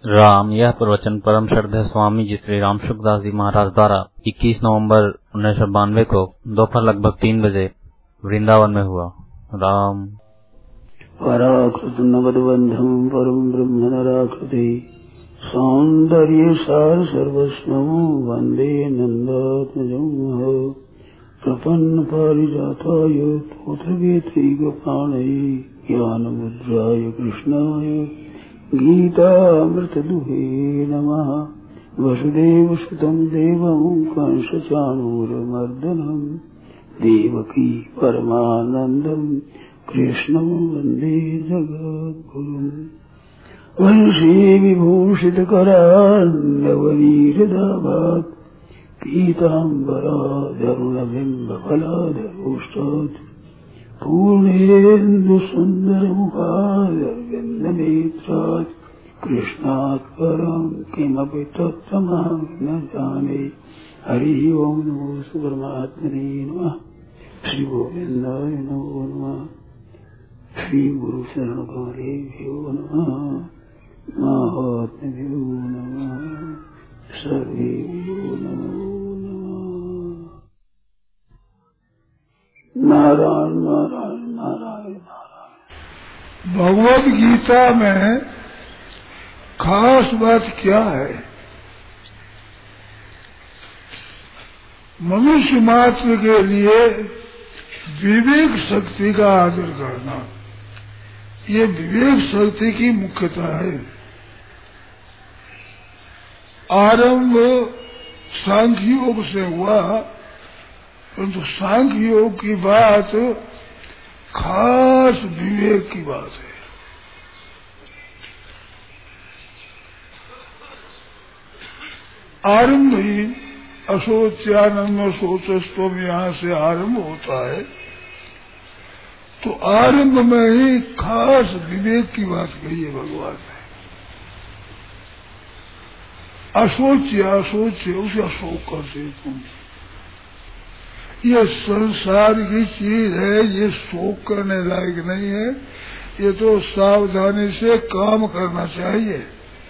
राम। यह प्रवचन परम श्रद्धेय स्वामी जी श्री राम सुखदास जी महाराज द्वारा 21 नवंबर 1992 को दोपहर लगभग 3 बजे वृंदावन में हुआ। राम। पराकृत नवद्बंधम परम ब्रह्म नराकृति सौंदर्य सार सर्वस्वं वंदे नंदात्मजं प्रपन्न पारिजाताय पुत्रवेत्री गोपाणये ज्ञानमुद्राय कृष्णाय गीतामृतदुहे नमः। वसुदेवसुतं देवं कंसचाणूरमर्दनं देवकी परमानन्दं कृष्णं वन्दे जगद्गुरुम्। वंशी विभूषितकरान्नवनीरदाभात् पीताम्बराधरुणबिम्बफलाधरोष्टात् पूर्णेन्दुसुन्दरमुखादरविन्दनेत्रात् कृष्णात् परं किमपि तत्त्वमहं न जाने। हरिः ओं नमो परमात्मने नमः। श्री गोविन्दाय नमो नमः। श्री गुरु शरणकारेभ्यो नमः। महात्म्यो नमः। सर्वेभ्यो नमो नारायण नारायण नारायण नारायण। भगवद गीता में खास बात क्या है? मनुष्य मात्र के लिए विवेक शक्ति का आदर करना, ये विवेक शक्ति की मुख्यता है। आरंभ सांख्य योग से हुआ, परंतु सांख्य योग की बात खास विवेक की बात है। आरंभ ही अशोच्यानंद शोचस्तम यहाँ से आरंभ होता है, तो आरंभ में ही खास विवेक की बात कही है भगवान ने। अशोच्य अशोच्य उसे अशोक करते तुम। ये संसार की चीज है, ये शोक करने लायक नहीं है। ये तो सावधानी से काम करना चाहिए।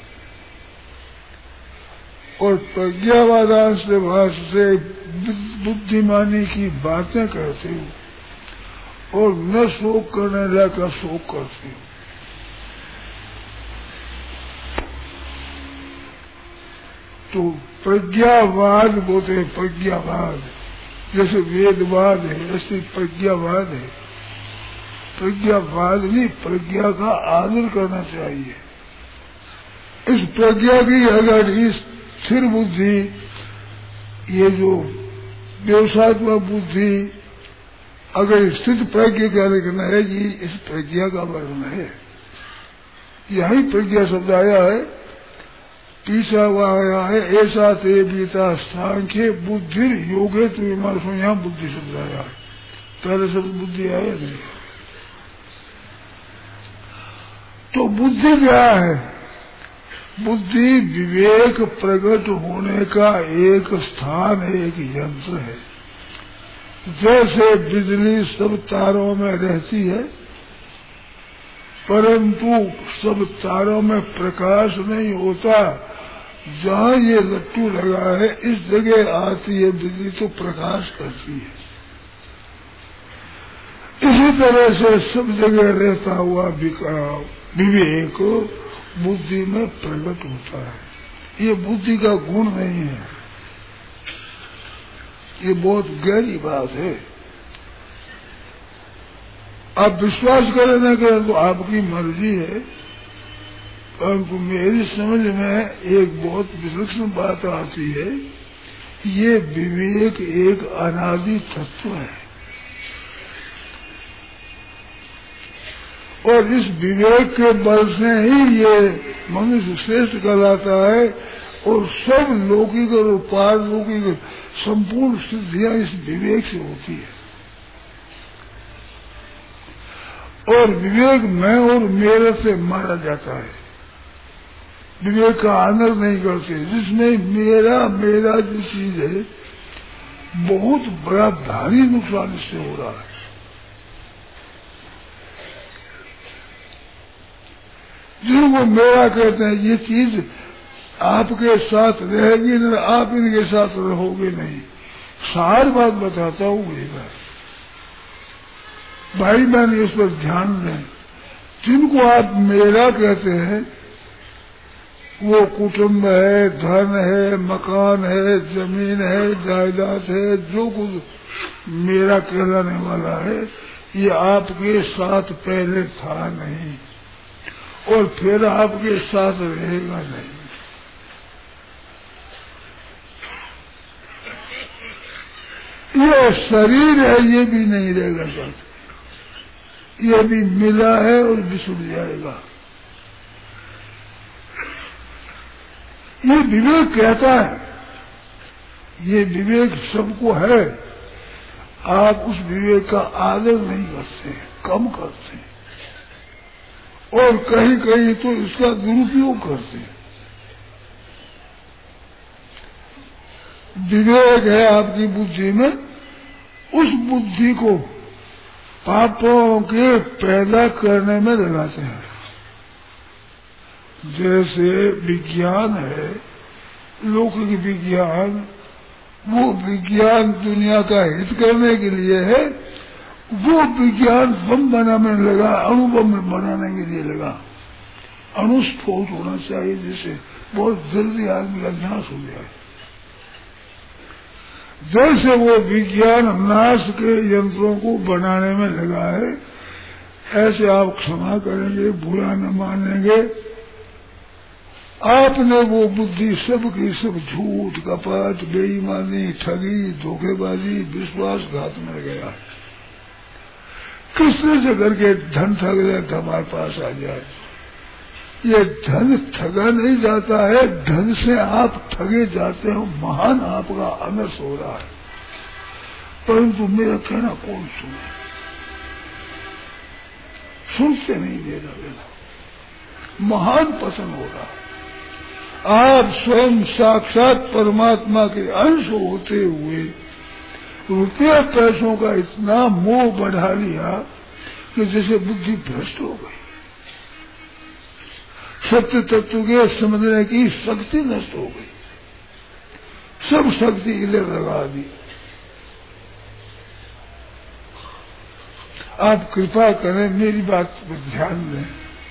और प्रज्ञावादांश से भाषा से बुद्धिमानी की बातें कहते हो और न शोक करने लायक शोक करते हो। तो प्रज्ञावाद बोलते हैं, प्रज्ञावाद जैसे वेदवाद है ऐसे प्रज्ञावाद है। प्रज्ञावाद नहीं, प्रज्ञा का आदर करना चाहिए। इस प्रज्ञा की अगर इस स्थिर बुद्धि, ये जो व्यवसायत्मक बुद्धि अगर स्थित प्रज्ञा का लेखन है जी, इस प्रज्ञा का वर्णन है। यही प्रज्ञा शब्द आया है, पीछा हुआ आया है। ऐसा ते बीता सांख्य बुद्धि योगे तो यहाँ बुद्धि शब्द आया है। पहले शब्द बुद्धि आया नहीं। तो बुद्धि क्या है? बुद्धि विवेक प्रकट होने का एक स्थान है, एक यंत्र है। जैसे बिजली सब तारों में रहती है, परंतु सब तारों में प्रकाश नहीं होता। जहाँ ये लट्टू लगा है इस जगह आती है बिजली तो प्रकाश करती है। इसी तरह से सब जगह रहता हुआ विवेक बुद्धि में प्रकट होता है। ये बुद्धि का गुण नहीं है, ये बहुत गहरी बात है। आप विश्वास करें न करें तो आपकी मर्जी है, परंतु मेरी समझ में एक बहुत विलक्षण बात आती है। ये विवेक एक अनादि तत्व है और इस विवेक के बल से ही ये मनुष्य श्रेष्ठ कहलाता है और सब लौकिक और पारलौकिक संपूर्ण सिद्धियां इस विवेक से होती है। और विवेक मैं और मेरे से मारा जाता है। विवेक का आदर नहीं करते। जिसमें मेरा मेरा जो चीज है बहुत बड़ा भारी नुकसान इससे हो रहा है। जिनको मेरा कहते हैं, ये चीज आपके साथ रहेगी न, आप इनके साथ रहोगे नहीं। सार बात बताता हूँ एक बार, भाई बहन इस पर ध्यान दें। जिनको आप मेरा कहते हैं वो कुटुंब है, धन है, मकान है, जमीन है, जायदाद है, जो कुछ मेरा कहलाने वाला है, ये आपके साथ पहले था नहीं और फिर आपके साथ रहेगा नहीं। ये शरीर है, ये भी नहीं रहेगा साथ, ये भी मिला है और बिछुड़ जाएगा। ये विवेक कहता है, ये विवेक सबको है। आप उस विवेक का आदर नहीं करते, कम करते और कहीं कहीं तो इसका दुरुपयोग करते। विवेक है आपकी बुद्धि में, उस बुद्धि को पापों के पैदा करने में लगाते हैं। जैसे विज्ञान है, लौकिक विज्ञान, वो विज्ञान दुनिया का हित करने के लिए है। वो विज्ञान बम बनाने में लगा, अणु बम बनाने के लिए लगा। अणुस्फोट होना चाहिए जिससे बहुत जल्दी आदमी का नाश हो जाए। जैसे वो विज्ञान नाश के यंत्रों को बनाने में लगा है, ऐसे आप क्षमा करेंगे, बुरा न मानेंगे। आपने वो बुद्धि सब की सब झूठ, कपट, बेईमानी, ठगी, धोखेबाजी, विश्वासघात में गया। किसने से करके धन ठग जाए तो हमारे पास आ जाए। ये धन ठगा नहीं जाता है, धन से आप ठगे जाते हो। महान आपका अनर्थ हो रहा है, परंतु मेरा कहना कौन सुने, सुनते नहीं मेरा कहना। महान पतन हो रहा है। आप स्वयं साक्षात परमात्मा के अंश होते हुए रुपया पैसों का इतना मोह बढ़ा लिया कि जैसे बुद्धि भ्रष्ट हो गई। सत्य तत्व के समझने की शक्ति नष्ट हो गई, सब शक्ति इधर लगा दी। आप कृपा करें, मेरी बात पर ध्यान दें।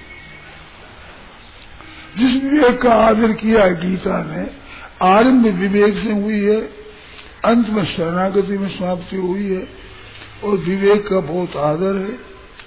जिस विवेक का आदर किया है गीता ने, आरंभ विवेक से हुई है, अंत में शरणागति में समाप्ति हुई है, और विवेक का बहुत आदर है।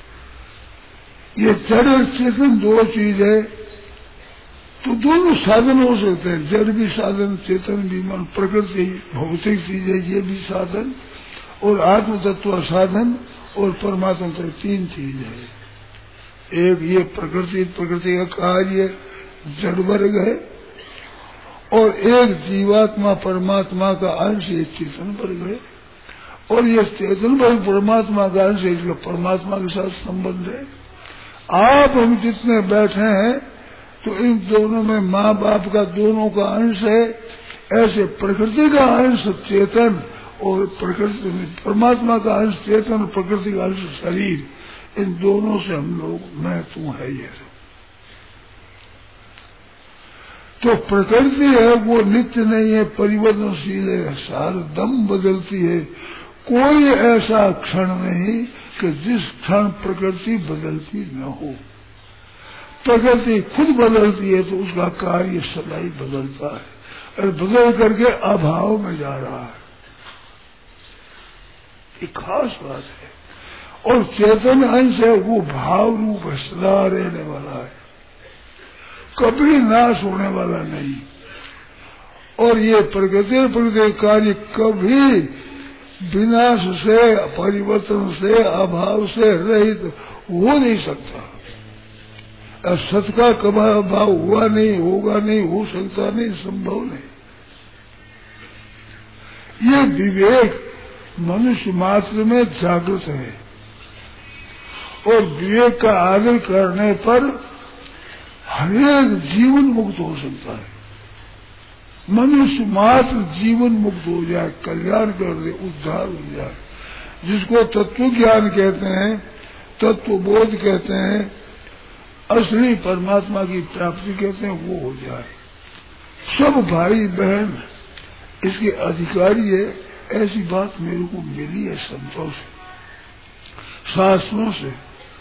ये जड़ और चेतन दो चीज है, तो दोनों साधन हो सकते हैं। जड़ भी साधन, चेतन भी, मन प्रकृति भौतिक चीज है, ये भी साधन, और आत्म तत्व साधन, और परमात्मा तत्व तीन चीज है। एक ये प्रकृति, प्रकृति का कार्य जड़ वर्ग है, और एक जीवात्मा परमात्मा का अंश, ये चेतन वर्ग है। और ये चेतन वर्ग परमात्मा का अंश है, इसका परमात्मा के साथ संबंध है। आप हम जितने बैठे हैं तो इन दोनों में माँ बाप का दोनों का अंश है। ऐसे प्रकृति का अंश चेतन और प्रकृति परमात्मा का अंश चेतन, प्रकृति का अंश शरीर, इन दोनों से हम लोग मैं तू है ये। तो प्रकृति है वो नित्य नहीं है, परिवर्तनशील है, सारदम बदलती है। कोई ऐसा क्षण नहीं कि जिस क्षण प्रकृति बदलती न हो। प्रकृति खुद बदलती है तो उसका कार्य सदाई बदलता है, और बदल करके अभाव में जा रहा है। ये खास बात है। और चेतन अंश है वो भाव रूप सदा रहने वाला है, कभी नाश होने वाला नहीं। और ये प्रकृति कार्य कभी विनाश से, परिवर्तन से, अभाव से रहित हो नहीं सकता। सत का कभी अभाव हुआ नहीं, होगा नहीं, हो सकता नहीं, संभव नहीं। ये विवेक मनुष्य मात्र में जागृत है, और विवेक का आदर करने पर हरेक जीवन मुक्त हो सकता है। मनुष्य मात्र जीवन मुक्त हो जाए, कल्याण कर दे, उद्धार हो जाए। जिसको तत्व ज्ञान कहते हैं, तत्व बोध कहते हैं, असली परमात्मा की प्राप्ति कहते हैं वो हो जाए। सब भाई बहन इसके अधिकारी है, ऐसी बात मेरे को मिली है संतों से, शास्त्रों से,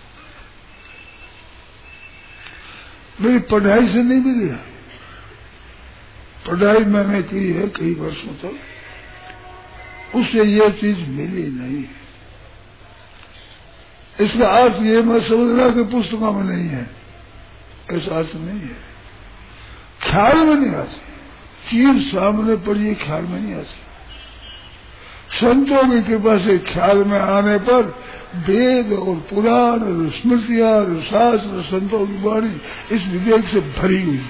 मेरी पढ़ाई से नहीं मिली है। पढ़ाई मैंने की है कई वर्षों तक, उससे ये चीज मिली नहीं। इसका अर्थ ये मैं समझना कि पुस्तकों में नहीं है, ऐसा अर्थ नहीं है। ख्याल में नहीं आती, चीज सामने पड़ी ख्याल में नहीं आती। संतों की कृपा से ख्याल में आने पर वेद और पुराण और स्मृतियां और शास्त्र संतों की वाणी इस विवेक से भरी हुई,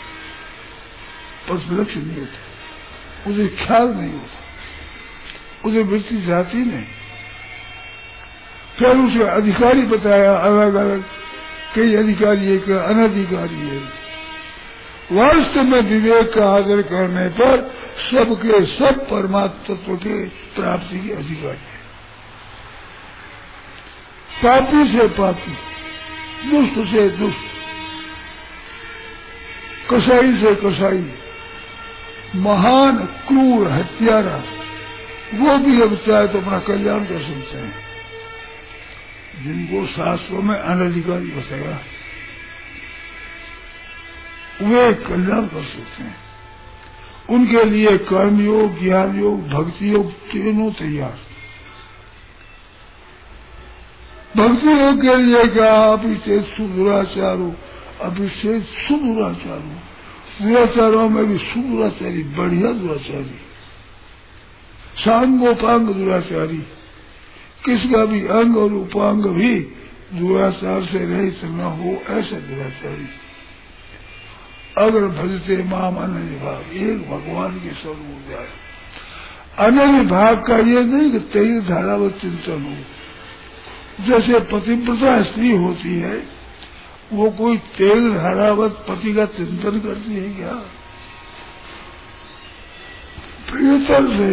पर लक्ष्य नहीं होता, उसे ख्याल नहीं होता, उसे वृत्ति जाती नहीं। फिर उसे अधिकारी बताया अलग अलग, कई अधिकारी है, कई अनधिकारी है। वास्तव में विवेक का आदर करने पर सबके सब परमात्मा तत्व के प्राप्ति के अधिकारी है। पापी से पापी, दुष्ट से दुष्ट, कसाई से कसाई, महान क्रूर हत्यारा, वो भी अब चाहे तो अपना कल्याण कर सकते हैं, जिनको शास्त्रों में अनधिकारी बताया वे कल्याण कर सकते हैं। उनके लिए कर्मयोग, ज्ञान योग, भक्ति योग तीनों तैयार। भक्ति योग के लिए क्या, अभिषेक सुदुराचारो, अभिषेक सुदुराचारो, दुराचारों में भी सुदुराचारी, बढ़िया दुराचारी, सांगोपांग दुराचारी, किसका भी अंग और उपांग भी दुराचार से रहित न हो, ऐसा दुराचारी। अगर भजते माम अनन्य भाव, एक भगवान के स्वरूप हो जाए। अनन्य भाव का ये नहीं कि तेल धारावत चिंतन हो। जैसे पतिव्रता स्त्री होती है, वो कोई तेल धारावत पति का चिंतन करती है क्या? प्रियतर से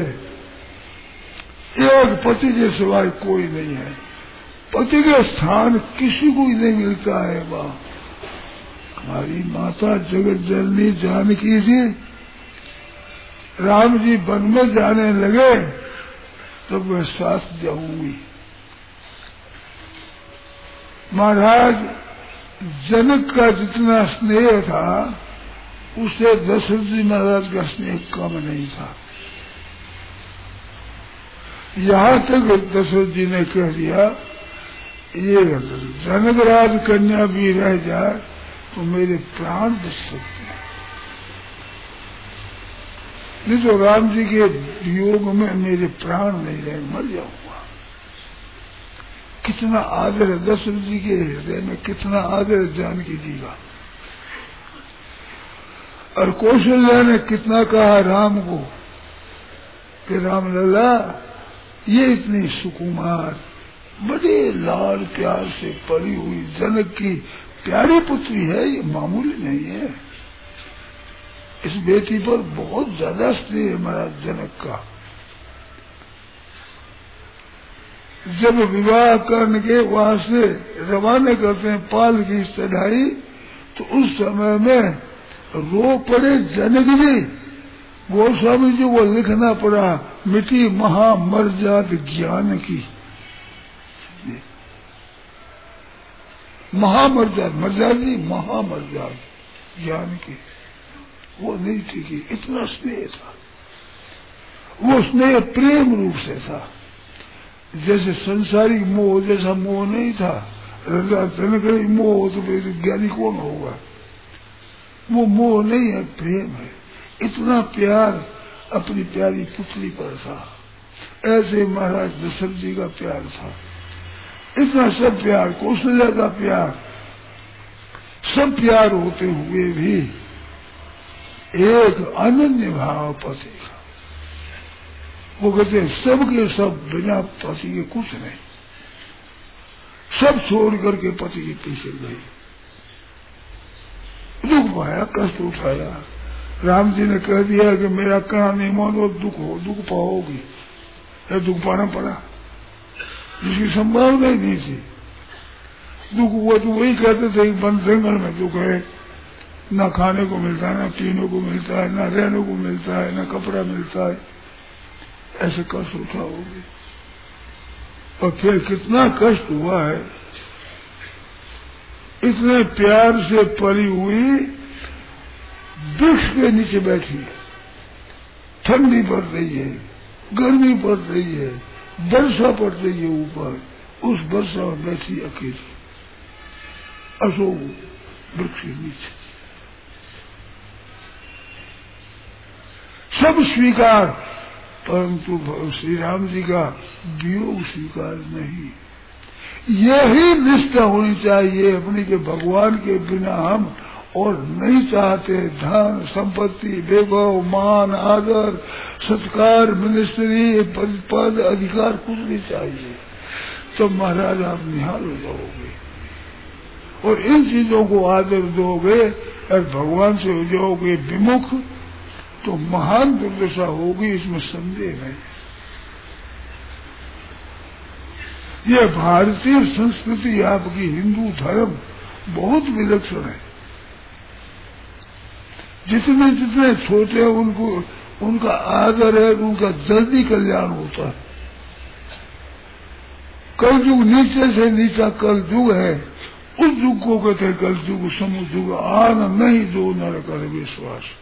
एक पति के सिवाय कोई नहीं है। पति के स्थान किसी को ही नहीं मिलता है। वह हमारी माता जगत जननी जानकी जी, राम जी वन में जाने लगे तो वह साथ जाऊंगी। महाराज जनक का जितना स्नेह था उससे दशरथ जी महाराज का स्नेह कम नहीं था। यहाँ तक दशरथ जी ने कह दिया, ये जनकराज कन्या भी रह जाए तो मेरे प्राण बच सकते हैं, नहीं तो राम जी के वियोग में मेरे प्राण नहीं रहे, मर जाऊंगा। कितना आदर है दशरथ जी के हृदय में, कितना आदर है जानकी जी का। और कौशल्या ने कितना कहा राम को कि राम लला, ये इतनी सुकुमार, बड़े लाल प्यार से पली हुई जनक की प्यारी पुत्री है, ये मामूली नहीं है। इस बेटी पर बहुत ज्यादा स्नेह है महाराज जनक का। जब विवाह करने के वहां से रवाना करते हैं पाल की चढ़ाई, तो उस समय में रो पड़े जनक जी। गोस्वामी जी वो लिखना पड़ा, मिटी महामर्याद ज्ञान की। महामर्याद, मर्याद नहीं, महामर्याद ज्ञान की, वो नहीं थी कि इतना स्नेह था। वो स्नेह प्रेम रूप से था, जैसे संसारिक मोह जैसा मोह नहीं था। राजा जनक मोह हो तो फिर ज्ञानी कौन होगा? वो मोह नहीं है, प्रेम है। इतना प्यार अपनी प्यारी पुत्री पर था, ऐसे महाराज दशरथ जी का प्यार था। इतना सब प्यार, कौशल्या का प्यार, सब प्यार होते हुए भी एक अनन्य भाव पति का। वो कहते सबके सब बिना पति के कुछ नहीं, सब छोड़ करके पति के पीछे गई। दुख पाया, कष्ट उठाया। राम जी ने कह दिया कि मेरा कहना नहीं मानो, दुख पाओगी। दुख पाना पड़ा, जिसकी संभावना ही नहीं थी। दुख हुआ तो वही कहते थे वन जंगल में दुख है, ना खाने को मिलता है, ना पीने को मिलता है, ना रहने को मिलता है, ना कपड़ा मिलता है, ऐसे कष्ट उठाओगे। और फिर कितना कष्ट हुआ है। इतने प्यार से पली हुई वृक्ष के नीचे बैठी है, ठंडी पड़ रही है, गर्मी पड़ रही है, वर्षा पड़ रही है ऊपर, उस वर्षा में बैठी अकेली अशोक वृक्ष के नीचे। सब स्वीकार, परंतु श्री राम जी का वियोग स्वीकार नहीं। यही निष्ठा होनी चाहिए अपनी के भगवान के बिना हम और नहीं चाहते। धन संपत्ति वैभव मान आदर सत्कार मिनिस्ट्री पद अधिकार कुछ नहीं चाहिए। तो महाराज आप निहाल हो जाओगे और इन चीजों को आदर दोगे और भगवान से हो जाओगे विमुख तो महान दुर्दशा होगी, इसमें संदेह नहीं। यह भारतीय संस्कृति आपकी हिंदू धर्म बहुत विलक्षण है। जितने जितने छोटे हैं उनको उनका आदर है, उनका जल्दी कल्याण होता है। कलयुग नीचे से नीचा कलयुग है, उस युग को कहते हैं कलयुग समुयुग आन नहीं दो नर कर विश्वास।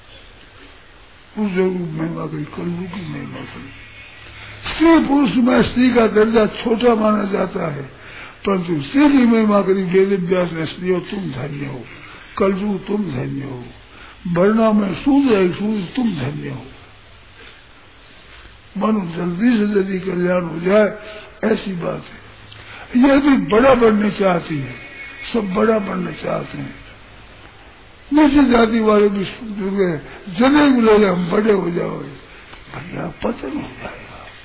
उस जरूर महिमा करी, कलयुग की महिमा करी। स्त्री पुरुष में स्त्री का दर्जा छोटा माना जाता है, परंतु स्त्री की महिमा करी वेद व्यास ने, स्त्रियों तुम धन्य हो, कलयुग तुम धन्य हो, वर्णा में सूर्य है, सूर्य तुम धन्य हो। मानो जल्दी से जल्दी कल्याण हो जाए, ऐसी बात है। यह भी बड़ा बनना चाहती है, सब बड़ा बनना चाहते हैं। नीचे जाति वाले भी जने मिलोगे हम बड़े हो जाओगे, भैया पतन हो जाएगा।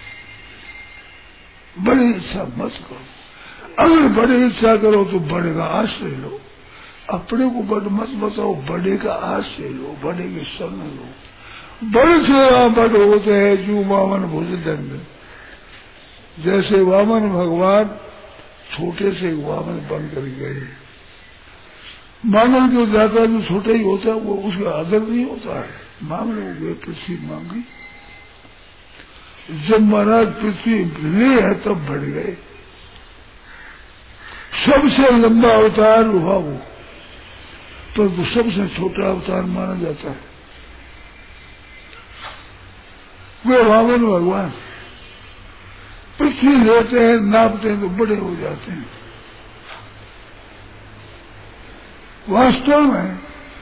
बड़ी इच्छा मत करो। अगर बड़ी इच्छा करो तो बड़े का आश्रय लो। अपने को बड़ मत बताओ, बड़े का आश्रय लो, बड़े के शरण लो। बड़े से बड़ होते हैं जो वामन भुजदंड। जैसे वामन भगवान छोटे से वामन बन कर गए। मांगल जो जाता है जो छोटा ही होता है वो उसका आदर नहीं होता है। मांग लो, वे पृथ्वी मांगी। जब महाराज पृथ्वी ले है तब बढ़ गए। सबसे लंबा अवतार हुआ वो, तो सबसे छोटा अवतार माना जाता है। वे वामन भगवान पृथ्वी लेते हैं, नापते हैं तो बड़े हो जाते हैं। वास्तव में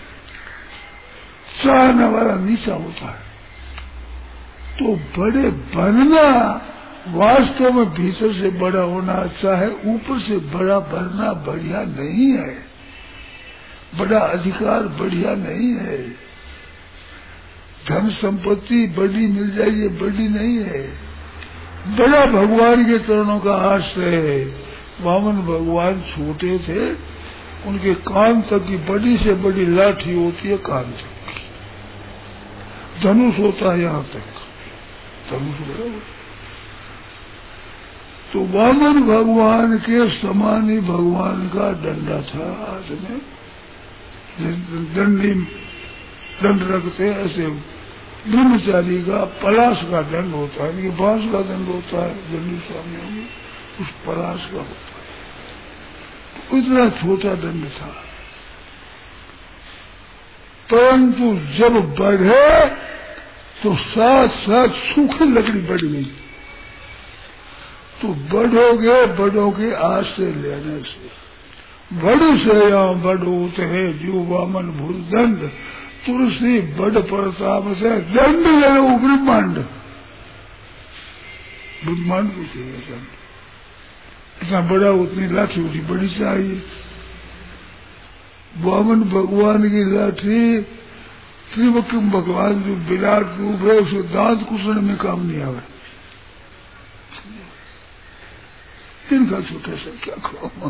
चाहने वाला नीचा होता है। तो बड़े बनना वास्तव में भीतर से बड़ा होना अच्छा है, ऊपर से बड़ा बनना बढ़िया नहीं है। बड़ा अधिकार बढ़िया नहीं है। धन संपत्ति बड़ी मिल जाए ये बड़ी नहीं है। बड़ा भगवान के चरणों का आश्रय है। वामन भगवान छोटे थे, उनके कान तक की बड़ी से बड़ी लाठी होती है, कान तक की। धनुष होता है यहाँ तक, धनुष बराबर। तो वामन भगवान के समान ही भगवान का डंडा था हाथ में। दंड रखते ऐसे ब्रह्मचारी का पलाश का दंड होता है, ये बांस का दंड होता है, दंडी स्वामी में उस पलाश का होता है। तो इतना छोटा दंड था, परंतु जब बढ़े तो साथ साथ सूखी लकड़ी बढ़ गई। तो बढ़ोगे आज से लेने से बड़ से यहाँ बड़ होते है जो वामन भूदंड तुलसी बड़ प्रताप से दंड ले ब्रह्मांड। ब्रह्मांड को चाहिए दंड, इतना बड़ा उतनी लाठी उतनी बड़ी चाहिए। वामन भगवान की लाठी त्रिविक्रम भगवान जो विराट रूप है उसे दांत कुसने में काम नहीं आवे। इनका छोटा सा क्या कहो,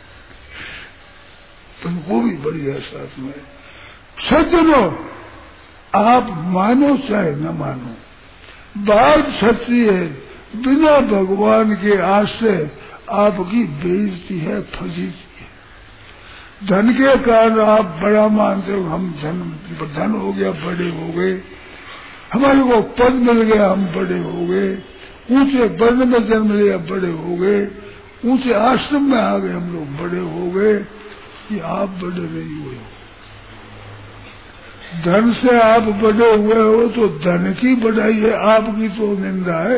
पर वो भी बड़ी है साथ में। सज्जनों, आप मानो चाहे न मानो, बात सच्ची है। बिना भगवान के आश्रय आपकी बेइज्जती है, फजीती है। धन के कारण आप बड़ा मानते हो, हम धन हो गया, बड़े हो गए, हमारे को पद मिल गया, हम बड़े हो गए, ऊंचे वर्ण में जन्म लिया, बड़े हो गए, ऊंचे आश्रम में आ गए, हम लोग बड़े हो गए। ये आप बड़े नहीं हुए हो। धन से आप बड़े हुए हो तो धन की बढ़ाई है, आपकी तो निंदा है।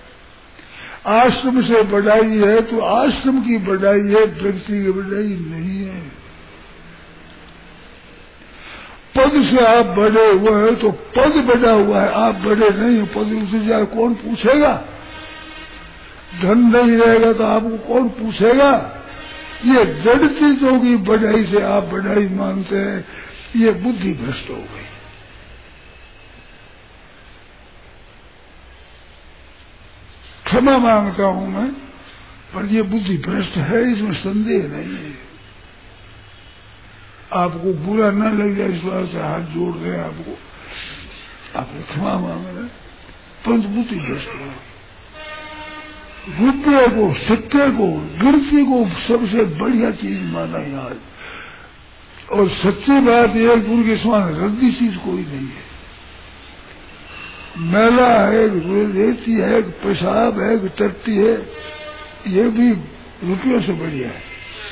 आश्रम से बढ़ाई है तो आश्रम की बढ़ाई है, व्यक्ति की बढ़ाई नहीं है। पद से आप बड़े हुए हैं तो पद बढ़ा हुआ है, आप बड़े नहीं हो। पद से जाए कौन पूछेगा? धन नहीं रहेगा तो आपको कौन पूछेगा? ये जड़ चीजों की बढ़ाई से आप बढ़ाई मानते हैं, ये बुद्धि भ्रष्ट हो गई। क्षमा मांगता हूं मैं, पर ये बुद्धि भ्रष्ट है, इसमें संदेह नहीं है। आपको बुरा न लग जाए इस बात से हाथ जोड़ रहे आपको क्षमा मांग रहे, परंतु बुद्धि भ्रष्ट हो। रुपये को, सिक्के को, गिरती को सबसे बढ़िया चीज माना है आज। और सच्ची बात यह है कि उनके समान रद्दी चीज कोई नहीं है। मैला है, रेती है, पेशाब है, टट्टी है, ये भी रुपयों से बढ़िया है।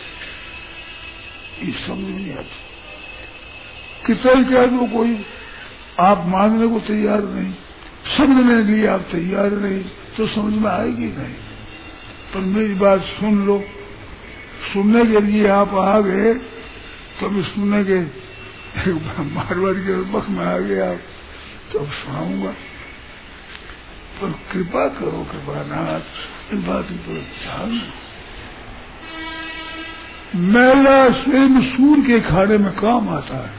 ये समझ नहीं आती। कितना कह दो कोई, आप मानने को तैयार नहीं, समझने के लिए आप तैयार नहीं, तो समझ में आएगी नहीं। पर मेरी बात सुन लो, सुनने के लिए आप आ गए, तो अब सुनने के मारवाड़ी के बख में आ गए आप, तो अब सुनाऊंगा। पर कृपा करो, कृपानाथ, इन बात की तो ध्यान। मैला स्वयं सूर के खाने में काम आता है,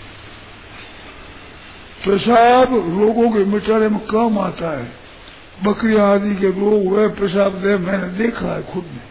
पेशाब रोगों के मिटाने में काम आता है। बकरियां आदि के रोग हुए, पेशाब दे, मैंने देखा है खुद में।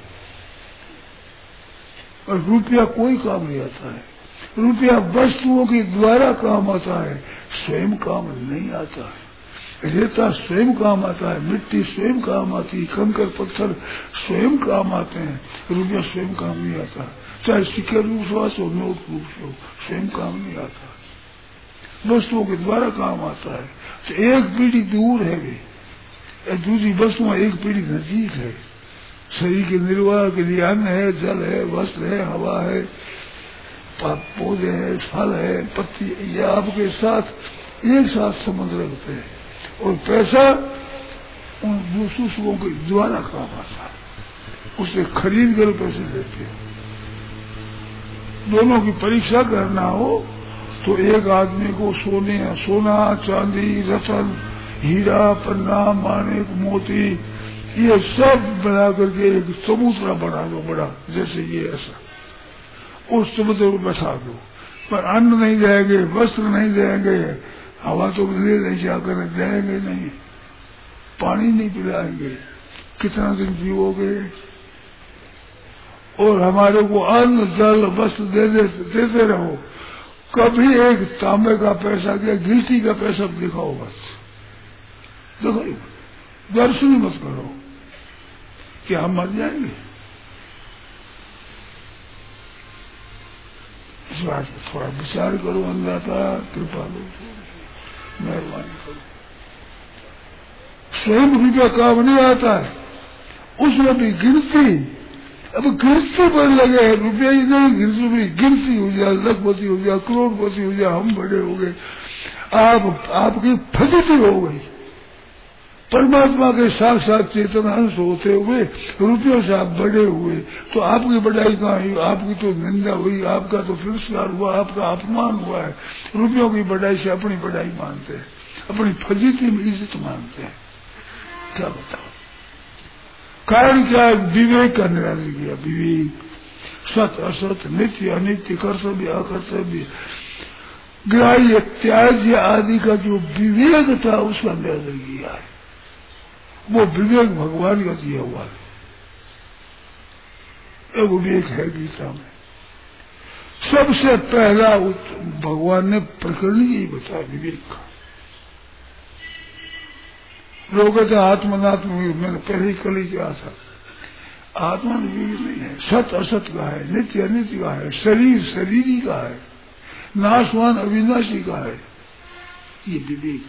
और रुपया कोई काम नहीं आता है। रुपया वस्तुओं के द्वारा काम आता है, स्वयं काम नहीं आता है। रेता स्वयं काम आता है, मिट्टी स्वयं काम आती है, कंकर पत्थर स्वयं काम आते हैं, रुपया स्वयं काम नहीं आता। चाहे सिक्के रूप से हो, नोट रूप से हो, स्वयं काम नहीं आता, वस्तुओं के द्वारा काम आता है। तो एक पीढ़ी दूर है भी, दूसरी वस्तुओं एक पीढ़ी नजीक है। शरीर के निर्वाह के लिए अन्न है, जल है, वस्त्र है, हवा है, पौधे है, फल है, पत्ती, ये आपके साथ एक साथ संबंध रखते हैं। और पैसा उन दूसरों के द्वारा काम आता है, उसे खरीद कर पैसे देते हैं। दोनों की परीक्षा करना हो तो एक आदमी को सोना, चांदी, रतन, हीरा, पन्ना, माणिक, मोती, ये सब बना करके एक समुद्र बना दो बड़ा, जैसे ये ऐसा, उस समुद्र को बसा दो। पर अन्न नहीं देंगे, वस्त्र नहीं देंगे, हवा तो ले नहीं जाकर देंगे नहीं, पानी नहीं पिलाएंगे, कितना दिन जीवोगे? और हमारे को अन्न, जल, वस्त्र देते रहो। कभी एक तांबे का पैसा क्या, गिलटी का पैसा दिखाओ, बस देखो, दर्शन मत करो कि हम मर जाएंगे। इस बात पर थोड़ा विचार करो, अंदाता कृपा लो, मेहरबानी करो। स्वयं रुपया काम नहीं आता है, उसमें भी गिनती। अब गिनती पर लगे हैं, रुपया ही नहीं, गिनती हो जाए, लखपति हो जाए, करोड़पति हो जाए, हम बड़े हो गए, आपकी फजीती हो गई। परमात्मा के साक्षात चेतन अंश होते हुए रुपयों से आप बड़े हुए, तो आपकी बढ़ाई कहाँ हुई? आपकी तो निंदा हुई, आपका तो तिरस्कार हुआ, आपका अपमान हुआ है। रुपयों की बढ़ाई से अपनी बढ़ाई मानते हैं, अपनी फजीती में इज्जत मानते हैं। क्या बताओ कारण क्या है? विवेक का निरादर किया। विवेक, सत असत, नित्य अनित्य, कर्तव्य अकर्तव्य, ग्राह्य त्याज्य आदि का जो विवेक था उसका निरादर किया है। वो विवेक भगवान का दिया हुआ है। एक विवेक है गीता में। सबसे पहला भगवान ने प्रकरण यही बताया विवेक का। लोग कहते आत्मनात्म, मैंने पहले ही कल ही कहा था, आत्मा विवेक नहीं है। सत असत का है, नित्य अनित्य का है, शरीर शरीरी का है, नाशवान अविनाशी का है, ये विवेक।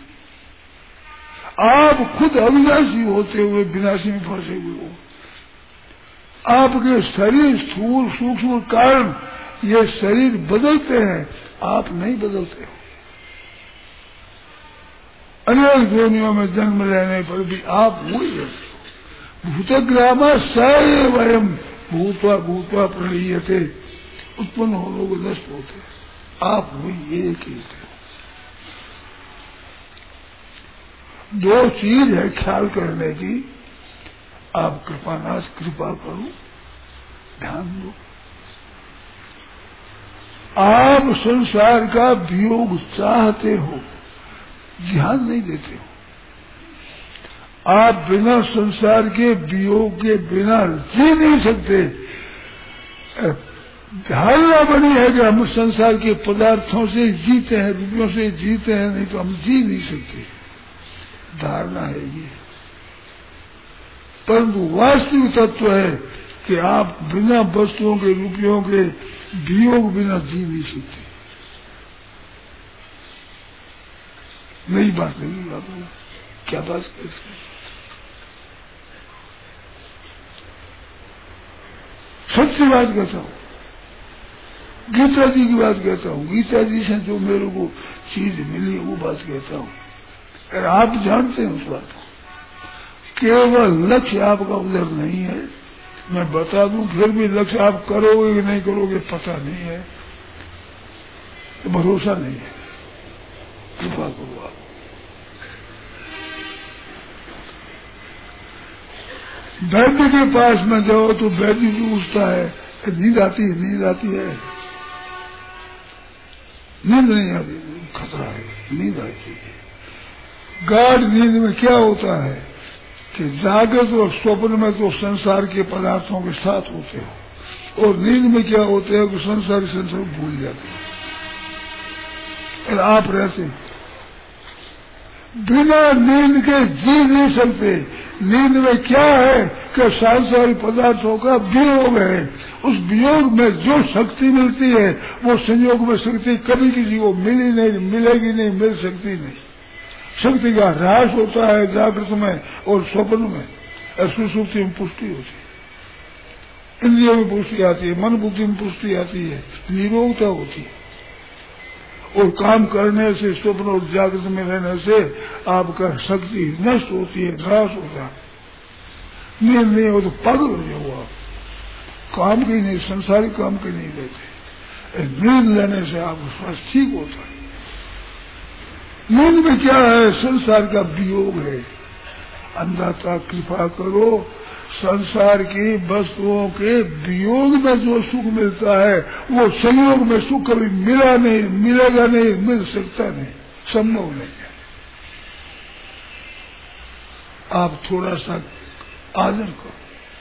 आप खुद अविनाशी होते हुए विनाशी में फंसे हुए हो। आपके शरीर स्थूल सूक्ष्म कारण ये शरीर बदलते हैं, आप नहीं बदलते हो। अनेक योनियों में जन्म लेने पर भी आप वही रहते हो। भूतग्रामा स वयम भूतवा भूतवा प्रणीयते, उत्पन्न हो लोग नष्ट होते, आप वही एक ही थे। दो चीज है ख्याल करने की, आप कृपानाथ कृपा करो, ध्यान दो। आप संसार का वियोग चाहते हो, ध्यान नहीं देते हो। आप बिना संसार के वियोग के बिना जी नहीं सकते। धारणा बनी है कि हम संसार के पदार्थों से जीते हैं, रुपयों से जीते हैं, नहीं तो हम जी नहीं सकते। धारणा है ये, परंतु वास्तविक तत्व है कि आप बिना वस्तुओं के रुपयों के वियोग बिना जी नहीं सकते। नई बात नहीं, आप क्या बात करते हैं? सच्ची बात कहता हूँ, गीता जी की बात कहता हूँ। गीता जी से जो मेरे को चीज मिली वो बात कहता हूँ। अगर आप जानते हैं उस बात को, केवल लक्ष्य आपका उधर नहीं है। मैं बता दूं फिर भी लक्ष्य आप करोगे कि नहीं करोगे पता नहीं है, तो भरोसा नहीं है। कृपा करो आप। वैद्य के पास में जाओ तो वैद्य पूछता है नींद आती है, नींद आती है? नींद नहीं आती, खतरा है, नींद आती है। गाढ़ नींद में क्या होता है कि जागृत और स्वप्न में तो संसार के पदार्थों के साथ होते हो, और नींद में क्या होते हैं कि संसार भूल जाते हैं। और आप रहते बिना नींद के जी नहीं सकते। नींद में क्या है कि सांसारिक पदार्थों का वियोग है। उस वियोग में जो शक्ति मिलती है वो संयोग में शक्ति कभी किसी को मिली नहीं, मिलेगी नहीं, मिल सकती नहीं। शक्ति का ह्रास होता है जागृत में और स्वप्न में, और सुषुप्ति में पुष्टि होती है, इंद्रियों में पुष्टि आती है, मन बुद्धि में पुष्टि आती है, निरोगता होती है। और काम करने से, स्वप्न और जागृत में रहने से आपका शक्ति नष्ट होती है, ह्रास होता है। नींद नहीं हो तो पागल हो जाओ आप, काम के नहीं, संसारिक काम के नहीं रहते। नींद लेने से आपका स्वास्थ्य ठीक होता है। नींद में क्या है? संसार का वियोग है। अंधाता कृपा करो, संसार की वस्तुओं के वियोग में जो सुख मिलता है वो संयोग में सुख कभी मिला नहीं, मिलेगा नहीं, मिल सकता नहीं, संभव नहीं है। आप थोड़ा सा आदर करो।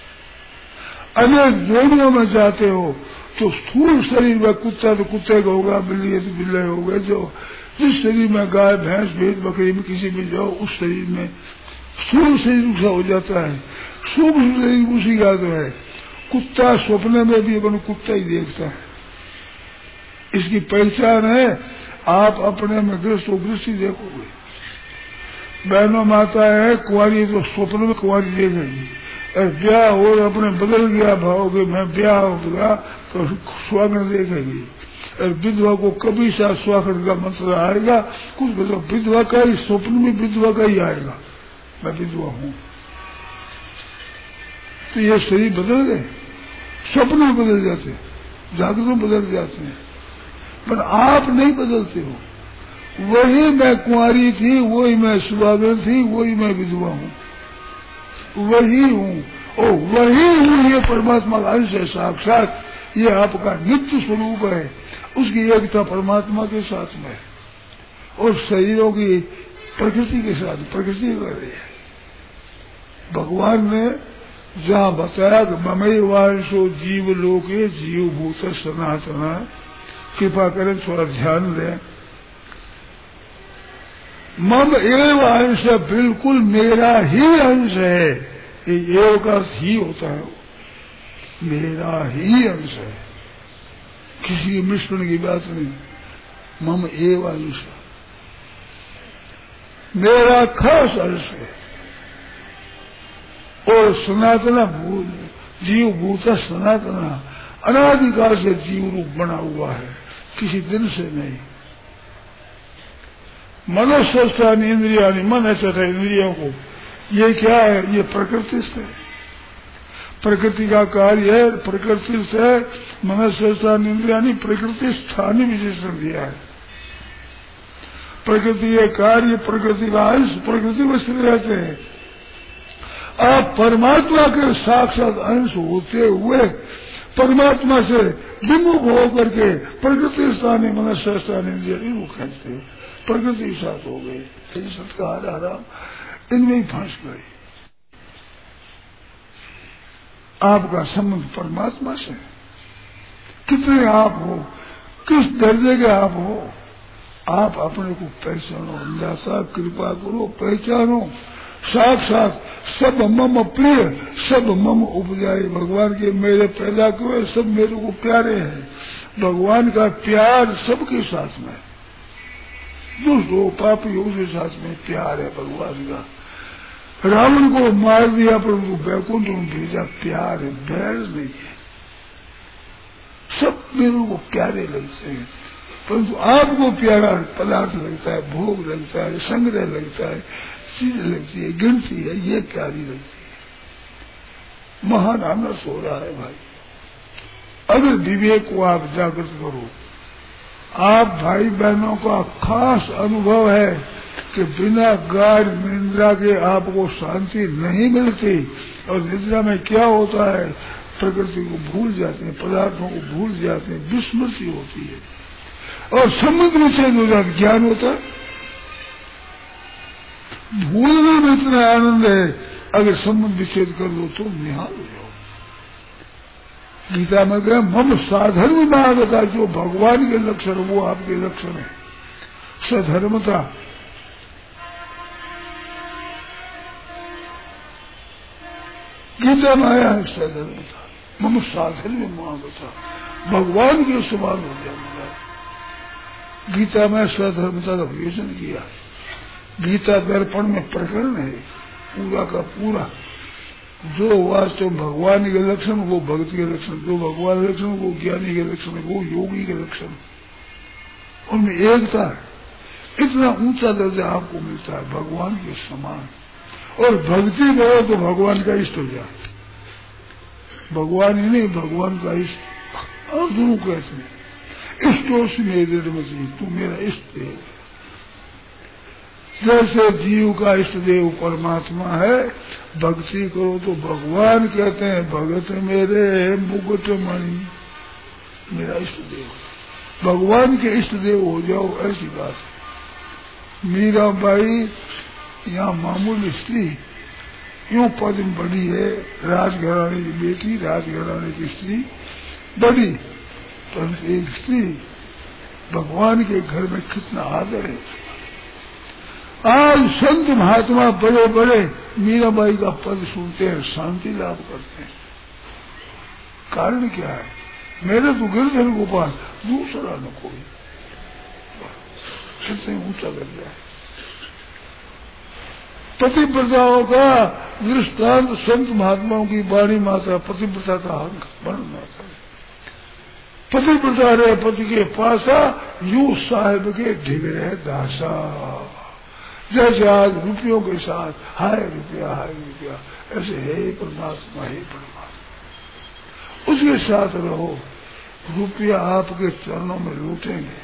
अनेक जोड़ियों में जाते हो तो स्थूल शरीर में कुत्ता तो कुत्ते का होगा, बिल्ली है तो बिल्ले होगा। जो जिस शरीर में गाय भैंस भेड़ बकरी में किसी में जाओ उस शरीर में स्थूल शरीर उसका हो जाता है, सूक्ष्म शरीर उसी का तो है। कुत्ता स्वप्न में भी अपन कुत्ता ही देखता है, इसकी पहचान है। आप अपने में गृहस्थ हो, गृहस्थी देखोगे। बहनों माता है कुंवारी तो स्वप्न में कुंवारी देखेगी, और ब्याह हो अपने बदल गया भाव के मैं ब्याह होगा तो स्वागत देखेगी। और विधवा को कभी सा स्वागत का मंत्र आएगा, कुछ मतलब विधवा का ही स्वप्न में विधवा का ही आएगा, मैं विधवा हूं। तो ये शरीर बदल गए, स्वप्न में बदल जाते हैं, जागृत में बदल जाते हैं, पर आप नहीं बदलते हो। वही मैं कुंवारी थी, वही मैं सुहागन थी, वही मैं विधवा हूँ, वही हूँ, और वही हूँ। ये परमात्मा का अंश है साक्षात, ये आपका नित्य स्वरूप है। उसकी एकता परमात्मा के साथ में और शरीरों की प्रकृति के साथ, प्रकृति कर रही है। भगवान ने जहाँ बताया कि ममई वांशो जीव लोके जीव भूत सनातना, कृपा करें थोड़ा ध्यान दें। मम एव अंश बिल्कुल मेरा ही अंश है, ये एव का अर्थ ही होता है। मेरा ही अंश है, किसी मिश्रण की बात नहीं। मम एव अंश, मेरा खास अंश है। और सनातना भूत जीव भूत सनातना अनादिकाल से जीव रूप बना हुआ है, किसी दिन से नहीं। मनोस्वस्थानी इंद्रियानी, मन है तथा इंद्रियों को, ये क्या है? ये प्रकृति से, प्रकृति का कार्य है, प्रकृति से मनोस्वस्थानी इंद्रियानी प्रकृति स्थानीय विशेषण दिया है। प्रकृति के कार्य, प्रकृति का अंश, प्रकृति में स्थित रहते हैं। आप परमात्मा के साक्षात अंश होते हुए परमात्मा से विमुख होकर के प्रकृति स्थानीय मनुष्य स्थानीय विमुख खेलते, प्रकृति के साथ हो गए। सत्कार आराम इनमें ही फंस गए। आपका संबंध परमात्मा से, कितने आप हो, किस दर्जे के आप हो, आप अपने को पहचानो। दाता कृपा करो, पहचानो। साक्षात सब मम प्रिय, सब मम उपजाए। भगवान के मेरे पैदा हुए सब मेरे को प्यारे हैं। भगवान का प्यार सबके साथ में, दुष्ट हो पापी हो उसके साथ में प्यार है भगवान का। रावण को मार दिया परंतु बैकुंठ में भेजा, प्यार है, बैर नहीं है। सब मेरे को प्यारे लगते हैं, परंतु आपको प्यारा पदार्थ लगता है, भोग लगता है, संग्रह लगता है, चीज लगती है, गिनती है, ये प्यारी लगती है। महान आनंद हो रहा है भाई। अगर विवेक को आप जागृत करो, आप भाई बहनों का खास अनुभव है कि बिना गाढ़ निद्रा के आपको शांति नहीं मिलती। और निद्रा में क्या होता है? प्रकृति को भूल जाते हैं, पदार्थों को भूल जाते हैं, विस्मृति होती है और समुद्र से जो ज्ञान होता है। भूलने में इतना आनंद है, अगर संबंध विच्छेद कर दो तो निहाल हो जाओ। गीता में कहा मम साधर्म मागता, जो भगवान के लक्षण वो आपके लक्षण है। सधर्मता, गीता में आया है सधर्मता। मम साधर्म मागता, भगवान के समान हो गया मेरा। गीता में सधर्मता का विवेचन किया। गीता दर्पण में प्रकरण है पूरा का पूरा। जो वास्तव भगवान के लक्षण वो भक्ति के लक्षण, जो भगवान के लक्षण वो ज्ञानी के लक्षण, वो योगी के लक्षण, उनमें एकता है। इतना ऊंचा दर्जा आपको मिलता है भगवान के समान। और भक्ति करो तो भगवान का इष्ट हो जाए। भगवान ही नहीं, भगवान का इष्ट। और गुरु कहते हैं इष्टों से मेरे मसीह, तू मेरा इष्ट देव। जैसे जीव का इष्ट देव परमात्मा है, भक्ति करो तो भगवान कहते हैं भगत मेरे मुकुट मणि, मेरा इष्ट देव। भगवान के इष्ट देव हो जाओ, ऐसी बात है। मीराबाई यहाँ मामूली स्त्री, यूं पद में बड़ी है, राजघराने की बेटी, राजघराने की स्त्री बड़ी, पर एक स्त्री भगवान के घर में कितना आदर है। आज संत महात्मा बड़े बड़े मीराबाई का पद सुनते हैं, शांति लाभ करते हैं। कारण क्या है? मेरे तो गिरधर गोपाल, दूसरा न कोई। कितने ऊंचा कर जाए। पतिव्रताओं का दृष्टांत संत महात्माओं की वाणी माता पतिव्रता का अंक वर्णन आता है। पतिव्रता रहे पति के पासा, यू साहेब के ढिगरे दासा। जैसे आज रुपयों के साथ हाय रुपया, ऐसे हे परमात्मा, हे परमात्मा, उसके साथ रहो। रुपया आपके चरणों में लूटेंगे,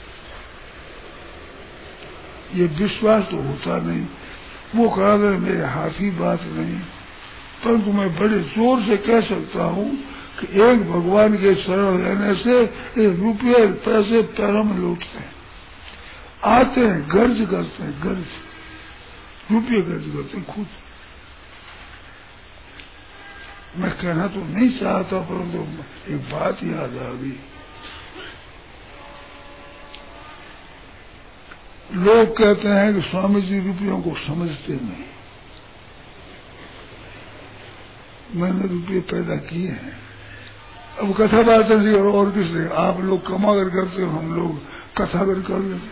ये विश्वास तो होता नहीं। वो कहा मेरे हाथ की बात नहीं, परंतु मैं बड़े जोर से कह सकता हूँ कि एक भगवान के शरण लेने से रुपये पैसे पैरों में लूटते हैं, आते हैं, गर्ज करते हैं, गर्ज रुपये गर्ज करते हैं खुद। मैं कहना तो नहीं चाहता, परंतु एक बात याद आ गई। लोग कहते हैं कि स्वामी जी रुपयों को समझते नहीं। मैंने रुपये पैदा किए हैं, अब कथा वाचन से और किससे? आप लोग कमा कर करते हो, हम लोग कथा कर लेते।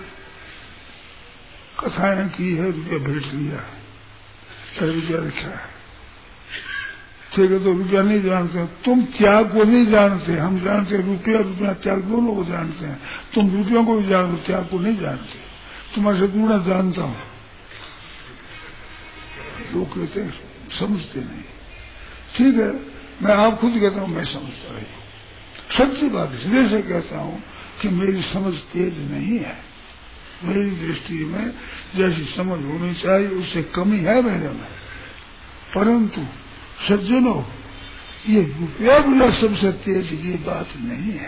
कथाएं की है, रुपया भेज लिया है, रुपया रखा है, ठीक है। तो रुपया नहीं जानते, तुम त्याग को नहीं जानते, हम जानते रुपया रुपया त्याग दोनों को जानते हैं। तुम रुपयों को भी जानते, त्याग को नहीं जानते। तुम्हारे से पूरा जानता हूं, लोग कहते हैं समझते नहीं। ठीक है, मैं आप खुद कहता हूं मैं समझता रही हूं। सच्ची बात इसलिए से कहता हूं कि मेरी समझ तेज नहीं है। मेरी दृष्टि में जैसी समझ होनी चाहिए उससे कमी है मेरे में। परंतु सज्जनों, ये रुपया बिना सबसे तेज ये बात नहीं है।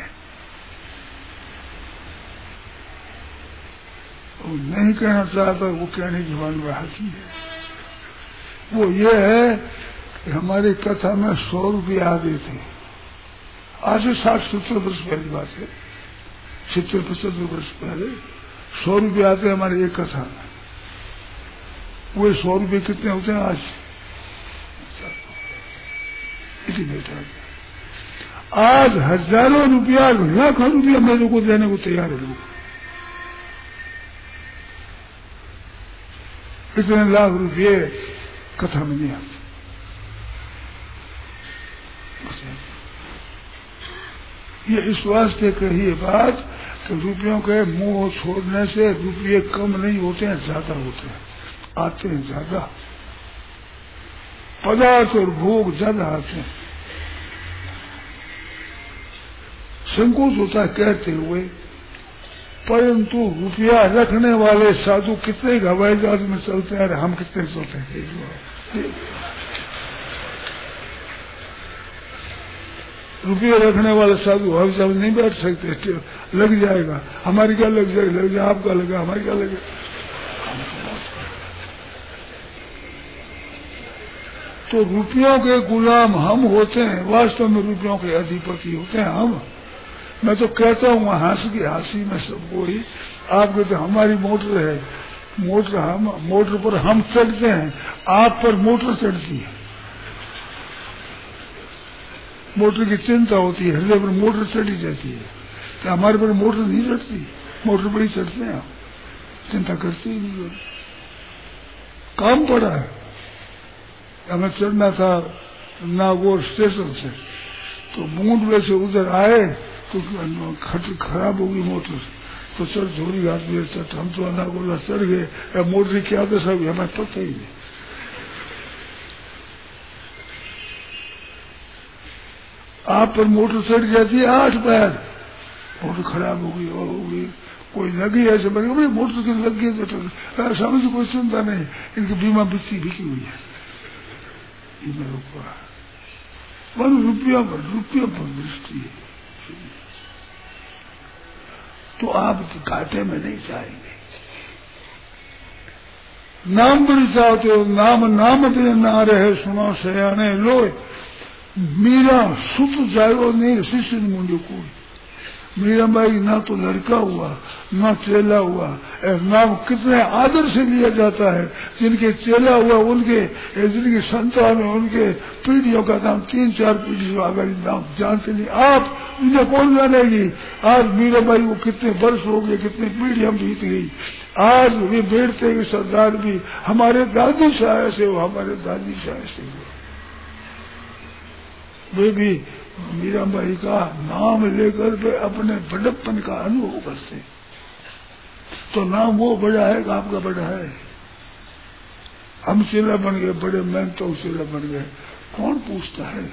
वो नहीं कहना चाहता, वो कहने की मन में हंसी है। वो ये है कि हमारी कथा में 100 रुपये आते थे। आज से 60-70 वर्ष पहले बात है, 70-75 वर्ष पहले 100 रुपये आते हमारे एक कथा में। वो 100 रुपये कितने होते हैं आज? इसी बेटा आज हजारों रुपया, लाखों रुपया मेरे को देने को तैयार है लोग। इतने लाख रुपये कथा में नहीं आते। ये इस वास्ते कही बात कि रुपयों के मुंह छोड़ने से रुपये कम नहीं होते हैं, ज्यादा होते हैं, आते हैं ज्यादा। पदार्थ और भोग ज्यादा आते हैं। संकोच होता है कहते हुए, परंतु रुपया रखने वाले साधु कितने हवाई जहाज में चलते हैं, हम कितने चलते हैं। रुपये रखने वाले साधु हवाई जहाज नहीं बैठ सकते, लग जाएगा। हमारी क्या लग जाएगी? लग जाए आपका लगा, हमारी क्या लगे? तो रुपयों के गुलाम हम होते हैं, वास्तव में रुपयों के अधिपति होते हैं हम। मैं तो कहता हूँ हंसी में सबको ही। आप कहते हमारी मोटर है, मोटर पर हम चढ़ते हैं, आप पर मोटर चढ़ती है। मोटर की चिंता होती है, हृदय पर मोटर चढ़ी जाती है। तो हमारे पर मोटर नहीं चढ़ती, मोटर पर ही चढ़ते हैं, चिंता करती ही नहीं। काम पड़ा है, हमें चढ़ना था नागौर स्टेशन से, तो मूंडवे से उधर आए तो खराब होगी मोटर, तो चल झोरी घाट में चढ़, हम तो नागौर चढ़ गए। मोटर क्या दशा हुई हमें पता ही नहीं। आप पर मोटर चढ़ जाती है 8 पैर, मोटर खराब हो गई, कोई लगी ऐसे बने भाई मोटर की लग गई तो समझ कोई चिंता नहीं, इनकी बीमा बिकी हुई है। रुपया पर दृष्टि है तो आप घाटे में नहीं जाएंगे। नाम बड़ी चाहते हो, नाम बिन ना रहे सुनो सयाने लोए। मीरा सुत जायो नहीं शिष्य मुंडे को। मीराबाई ना तो लड़का हुआ ना चेला हुआ, नाम कितने आदर से लिया जाता है। जिनके चेला हुआ उनके, जिनके संतान है उनके पीढ़ियों का नाम 3-4 पीढ़ी से आगे नाम जानते नहीं आप, इन्हें कौन जानेगी। आज मीराबाई को कितने वर्ष हो गए, कितनी पीढ़ियां बीत गई। आज वे बैठते हुए सरदार भी हमारे दादी शाह से हो, हमारे दादी शाह से हो। वे भी मीराबाई का नाम लेकर के अपने बड़प्पन का अनुभव करते। तो नाम वो बड़ा है कि आपका बड़ा है। हम चेला बन गए, बड़े मैं तो चेला बन गए, कौन पूछता है।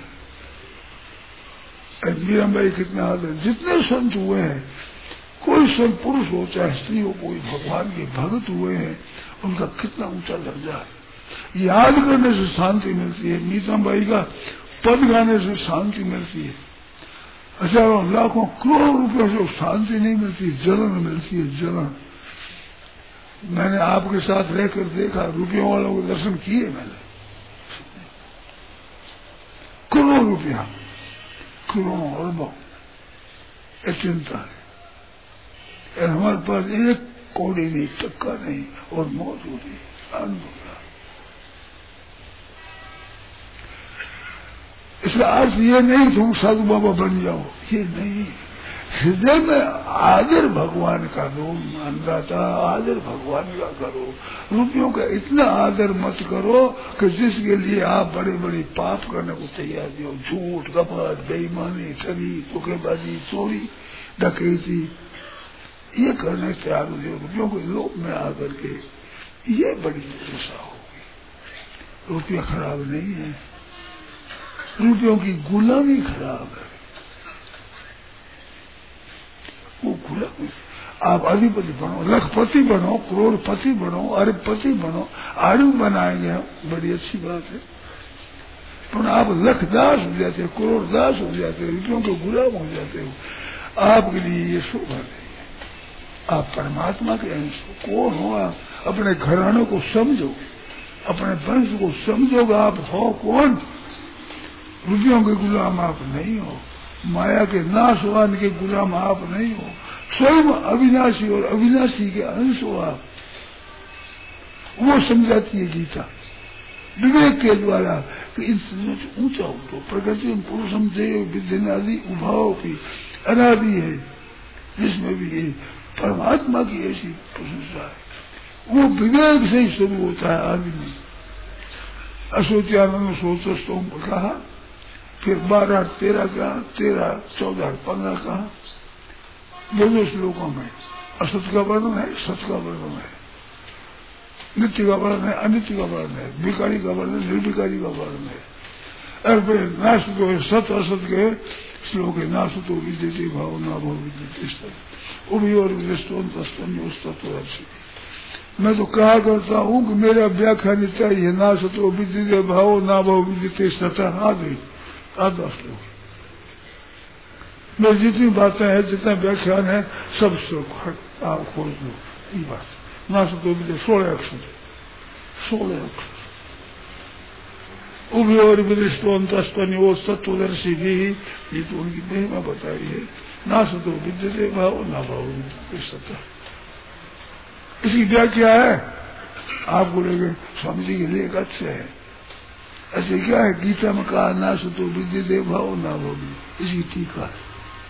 मीराबाई कितना आदर, जितने संत हुए हैं, कोई संत पुरुष हो चाहे स्त्री हो, कोई भगवान के भक्त हुए हैं, उनका कितना ऊंचा दर्जा है। याद करने से शांति मिलती है। मीराबाई का पद गाने से शांति मिलती है। हजारों लाखों करोड़ों रुपए से शांति नहीं मिलती, जलन मिलती है, जलन। मैंने आपके साथ रहकर देखा, रुपयों वालों के दर्शन किए मैंने, करोड़ों रुपया, करोड़ों अरबों, ये चिंता है। हमारे पास 1 कौड़ी नहीं, टक्का नहीं, और मौजूद है। इसका अर्थ ये नहीं तुम साधु बाबा बन जाओ, ये नहीं। हृदय में आदर भगवान का दो, मानदाता आदर भगवान का करो। रुपयों का इतना आदर मत करो कि जिसके लिए आप बड़े बड़े पाप करने को तैयार हो। झूठ, कपट, बेईमानी, ठगी, धोखेबाजी, चोरी, डकैती, ये करने से तैयार हो जाओ रुपयों के लोभ में आकर के। ये बड़ी दुर्दशा होगी। रुपया खराब नहीं है, रुपयों की गुलामी खराब है। वो गुलामी, आप अधिपति बनो, लखपति बनो, करोड़पति बनो, अरबपति बनो, आड़ू बनाएंगे बड़ी अच्छी बात है। पर आप लखदास हो जाते हो, करोड़दास हो जाते हो, रुपयों के गुलाम हो जाते हो, आपके लिए ये शोभा नहीं है। आप परमात्मा के अंश कौन हो? आप अपने घरानों को समझो, अपने वंश को समझोगे। आप हो कौन? रुपयों के गुलाम आप नहीं हो, माया के नाशवान के गुलाम आप नहीं हो, स्वयं अविनाशी और अविनाशी के अंश हो आप। वो समझाती है गीता विवेक के द्वारा कि इन चीजों से ऊंचा उठो। प्रकृति में पुरुषम देव विद्यादि उभाव की अनादि है, जिसमें भी ये परमात्मा की ऐसी प्रशंसा है। वो विवेक से ही शुरू होता है आदमी। अशोच्यानंद सोचस्तों कहा, फिर 12, 13 कहा, 13, 14, 15 कहा। दोनों श्लोकों में असत का वर्णन है, सत का वर्णन है, नित्य का वर्णन है, अनित्य का वर्णन है, विकारी का वर्णन, निर्विकारी का वर्णन है। और फिर नाश तो सत असत के श्लोक है। नाश तो विद्यते भाव ना भाव विद्यते उभी और तत्व। मैं तो कहा करता हूँ कि मेरा व्याख्यान चाहिए, ना सतो विद्यते भाव ना भाव विद्यते सतः। आ गई 8-10 श्लोक। मेरी जितनी बातें हैं, जितना व्याख्यान है, सब श्लोक आप खोज लो। ये बात ना सतो विद्यते 16 अक्षर, 16 अक्षर। उभी और विदृष्टो तत्वदर्शी भी, ये तो उनकी महिमा बताई है। ना सतो विद्यते भाव ना भाव विद्यते सतः। इसकी व्याख्या है, आप बोलेंगे स्वामी जी के लेख अच्छे है। ऐसे क्या है? गीता में कहा ना सतो विद्यते भाव ना भाव, इसकी टीका है,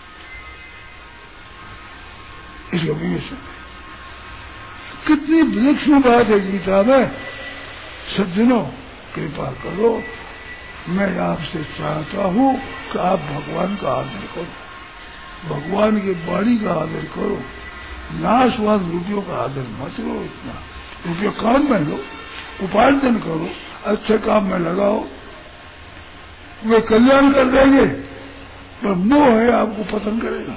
इसका विवेचन है। कितनी विलक्षण बात है गीता में। सज्जनों कृपा करो, मैं आपसे चाहता हूँ कि आप भगवान का आदर करो, भगवान की वाणी का आदर करो। नाशवान रुपयों का आदर मत करो। इतना रुपया काम में लो, उपार्जन करो, अच्छे काम में लगाओ, वे कल्याण कर देंगे। पर मोह है आपको पतन करेगा।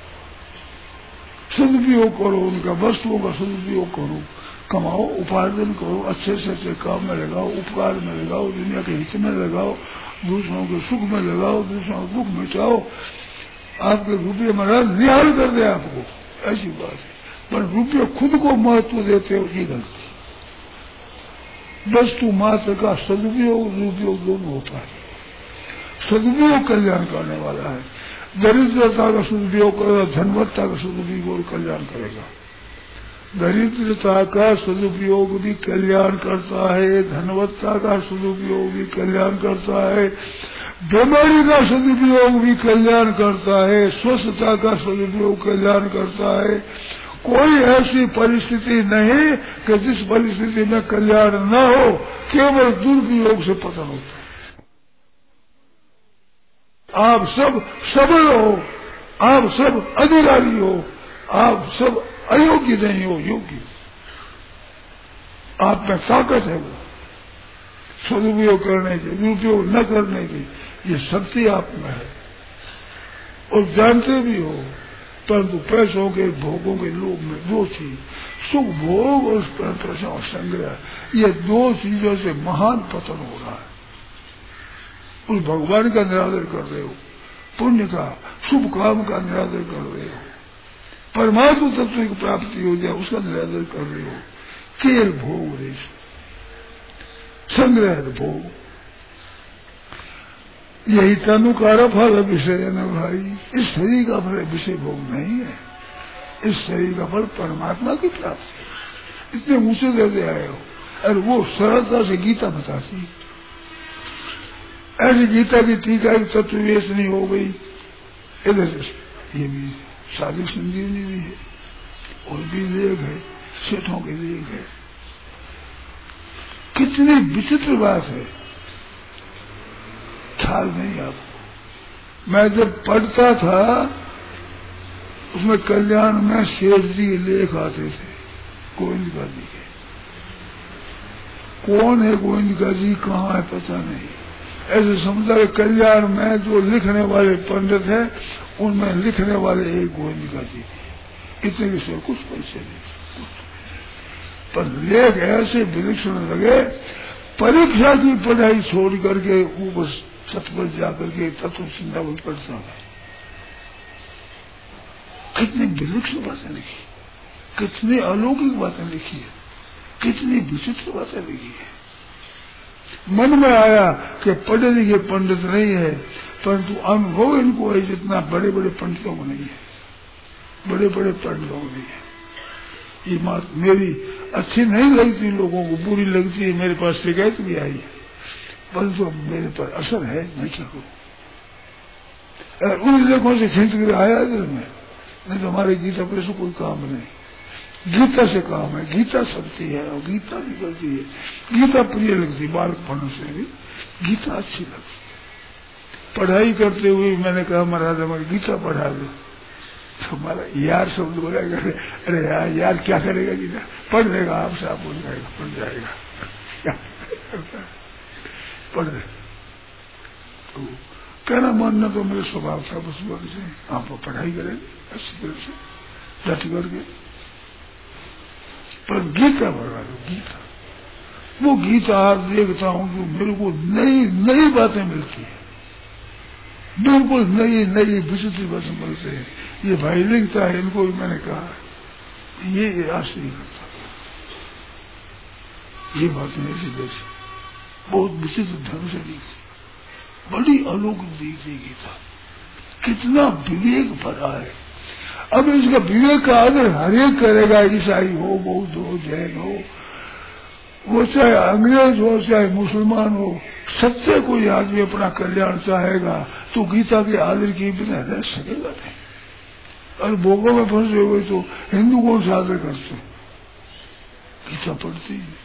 सदुपयोग करो, उनका वस्तुओं का सदुपयोग करो, कमाओ, उपार्जन करो, अच्छे से अच्छे काम में लगाओ, उपकार में लगाओ, दुनिया के हित में लगाओ, दूसरों के सुख में लगाओ, दूसरों का दुख मिटाओ। आपके रुपये महाराज निहाल कर दे आपको, ऐसी बात है। पर रुपये खुद को महत्व देते हो, ये गलती। वस्तु मात्र का सदुपयोग दुरुपयोग दोनों होता है। सदुपयोग कल्याण करने वाला है। दरिद्रता का सदुपयोग करेगा, धनवत्ता का सदुपयोग कल्याण करेगा। दरिद्रता का सदुपयोग भी कल्याण करता है, धनवत्ता का सदुपयोग भी कल्याण करता है, बीमारी का सदुपयोग भी कल्याण करता है, स्वस्थता का सदुपयोग कल्याण करता है। कोई ऐसी परिस्थिति नहीं कि जिस परिस्थिति में कल्याण न हो, केवल दुरुपयोग से पतन होता है। आप सब सबल हो, आप सब अधिकारी हो, आप सब अयोग्य नहीं हो, योग्य। आप में ताकत है वो सदुपयोग करने की, दुरुपयोग न करने की, ये शक्ति आप में है। और जानते भी हो, परंतु पैसों के भोगों के लोभ में दो चीज, सुख भोग और पैसों संग्रह, ये दो चीजों से महान पतन हो रहा है। उस भगवान का निरादर कर रहे हो, पुण्य का शुभ काम का निरादर कर रहे हो, परमात्मा तत्व की प्राप्ति हो जाए उसका निरादर कर रहे हो। केवल भोग रेश, संग्रह भोग, यही तनुकार फल विषय है न भाई। इस शरीर का फल विषय भोग नहीं है, इस शरीर का फल परमात्मा की प्राप्ति। इतने ऊंचे दर्जे आए हो, और वो सरलता से गीता बताती। ऐसी गीता की टीका की तत्ववेश नहीं हो गई, इधर ये भी साधक संजीवनी भी है, और भी लेख है, सेठों के लेख है। कितनी विचित्र बात है, ख्याल नहीं आपको। मैं जब पढ़ता था उसमें कल्याण में शेर जी के लेख आते थे, गोविंदका जी के। कौन है गोविंदका जी, कहाँ है पता नहीं। ऐसे समझा कि कल्याण में जो लिखने वाले पंडित हैं उनमें लिखने वाले एक गोविंदका जी, इतने के सिर कुछ पैसे नहीं, पर लेख ऐसे विलक्षण लगे, परीक्षा की पढ़ाई छोड़ करके ऊपर छत पर जाकर के तत्व चिंता में पढ़ता है। कितनी विलक्षण बातें लिखी, कितनी अलौकिक बातें लिखी है, कितनी विचित्र बातें लिखी है। मन में आया कि पढ़े लिखे पंडित नहीं है, परंतु अनुभव इनको है जितना बड़े बड़े पंडितों को नहीं है, बड़े बड़े पंडितों को नहीं है। ये बात मेरी अच्छी नहीं लगती, लोगों को बुरी लगती है, मेरे पास शिकायत भी आई है, परंतु मेरे पर असर है, मैं क्या करूं। उन लेखों से खींच कर आया दिल में, नहीं तो हमारे गीता प्रेस कोई काम नहीं। गीता से काम है, गीता सच्ची है और गीता निकलती है। गीता प्रिय लगती, बालकपन से भी गीता अच्छी लगती है। पढ़ाई करते हुए मैंने कहा महाराज हमारी गीता पढ़ा दो, तो हमारा यार शब्द बोला, अरे यार क्या करेगा गीता, पढ़ देगा आपसे, आप बोल जाएगा, पढ़ जाएगा, पढ़ दे। तो कहना मानना तो मेरे स्वभाव था, उस वक्त से आप पढ़ाई करेंगे अच्छी तरह से डट करके, पर गीता पढ़ा दो। गीता, वो गीता आज देखता हूँ जो मेरे को नई नई बातें मिलती है, बिल्कुल नई नई विचित्र बातें मिलते हैं। ये भाई लिखता है, इनको भी मैंने कहा ये आश्चर्य करता, ये बातें ऐसी जैसे बहुत विचित्र ढंग से लिखती, बड़ी अलौकिक दिखती गीता, कितना विवेक भरा है। अब इसका विवेक का आदर हरेक करेगा, ईसाई हो, बौद्ध हो, जैन हो, वो चाहे अंग्रेज हो चाहे मुसलमान हो, सच्चे कोई आदमी अपना कल्याण चाहेगा तो गीता के आदर के बिना रह सकेगा नहीं। और भोगों में फंसे हुए तो हिंदू कौन सा आदर करते, गीता पढ़ती है।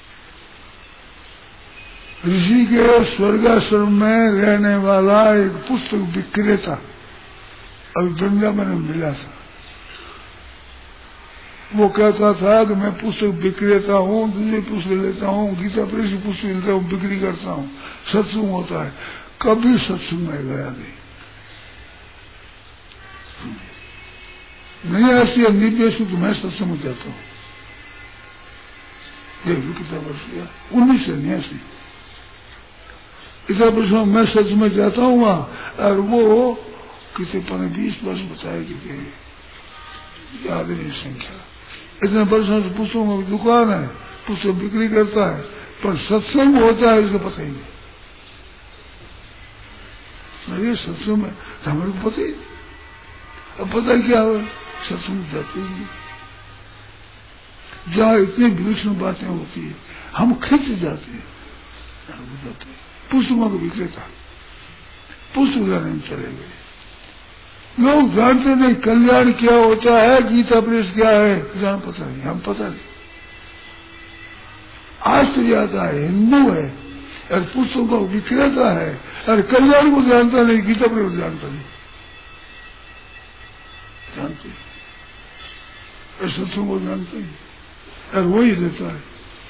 ऋषि के स्वर्गाश्रम में रहने वाला एक पुस्तक विक्रेता अभी वृंदावन में मिला था, वो कहता था कि मैं पुस्तक विक्रेता हूँ, दूसरी पुस्तक लेता हूँ, गीता प्रेस की पुस्तक लेता हूँ, बिक्री करता हूँ, सत्संग होता है। कभी सत्संग में गया नहीं ऐसी निर्देश तो मैं सत्संग में जाता हूँ। ये भी कितना वर्ष गया, 1989 इतना वर्ष मैं सत्संग में जाता हूँ वहां, और वो किसी 20 वर्ष बताए कि याद नहीं संख्या, इतने वर्षों से पुस्तकों की दुकान है, पुस्तक बिक्री करता है, पर सत्संग होता है इसका पता ही नहीं। ये सत्संग में हमारे को पता ही नहीं, अब पता क्या हो, सत्संग जाते ही नहीं। जहाँ इतनी विलक्षण बातें होती है हम खिंच जाते हैं, पुस्तकों को विक्रेता पुस्तक जाने चले गए। लोग जानते नहीं कल्याण क्या होता है, गीता प्रेस क्या है, जान पता नहीं, हम पता नहीं। आश्चर्य आता है, हिंदू है और पुस्तकों को विक्रेता है और कल्याण को जानता नहीं, गीता प्रेस जानता नहीं, जानते सत्संग को जानते हैं और वही देता है।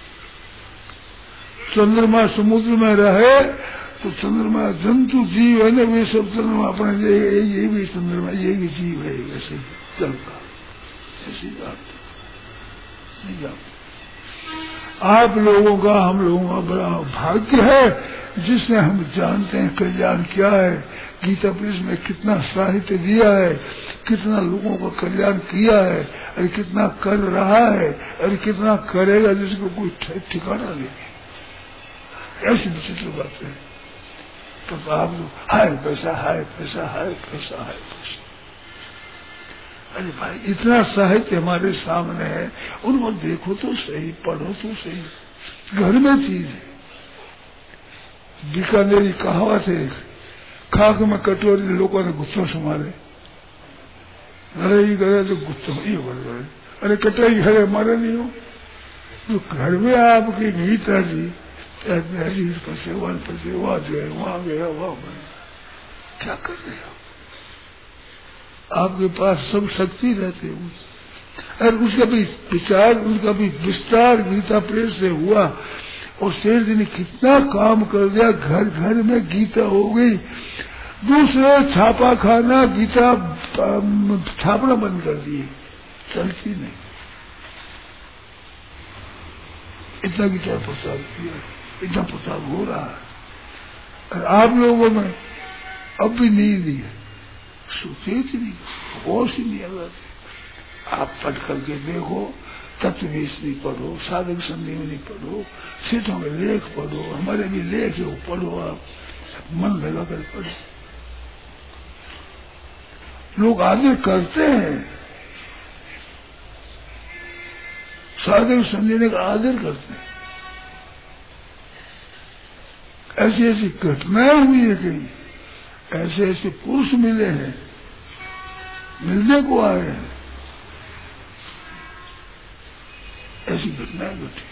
चंद्रमा समुद्र में रहे तो चंद्रमा जंतु जीव है ना, वे सब चंद्रमा अपने ये भी चंद्रमा यही जीव है, वैसे चलता ऐसी बात नहीं जानते। आप लोगों का हम लोगों का बड़ा भाग्य है जिसने हम जानते हैं कल्याण क्या है, गीता प्रेस में कितना साहित्य दिया है, कितना लोगों का कल्याण किया है और कितना कर रहा है और कितना करेगा जिसको कोई ठिकाना नहीं। ऐसी विचित्र बात है। तो आप लोग हाय पैसा हाय पैसा हाय पैसा हाय पैसा, अरे भाई इतना साहित्य हमारे सामने है, उनको देखो तो सही, पढ़ो तो सही, घर में चीज है। बीकानेरी कहावत है, खाक में कटोरी लोगों ने गुस्सों संभाले, लड़ाई करे तो गुस्सों ये बोल रहे, अरे कटाई घर हमारा नहीं हो तो घर में आपकी गीता जी पसेवा जो है वहां गया वहां गया, क्या कर रहे हो? आपके पास सब शक्ति रहती है और उसका भी विचार, उसका भी विस्तार गीता प्रेस से हुआ और शेर जी ने कितना काम कर दिया, घर घर में गीता हो गई। दूसरे छापा खाना गीता छापना बंद कर दिए, चलती नहीं। इतना गीता प्रचार किया, इतना प्रचार हो रहा है और आप लोगों में अब भी नींद नहीं है, सुचेत नहीं, होश ही नहीं आते। आप पढ़ करके देखो, तत्ववेशनी पढ़ो, साधक संजीवनी पढ़ो, सेठों के लेख पढ़ो, हमारे भी लेख है वो पढ़ो, आप मन लगा कर पढ़ो। लोग आदर करते हैं, साधक संजीवनी का आदर करते हैं। ऐसी ऐसी घटनाएं हुई है, कई ऐसे ऐसे पुरुष मिले हैं, मिलने को आए हैं, ऐसी घटनाएं घटी।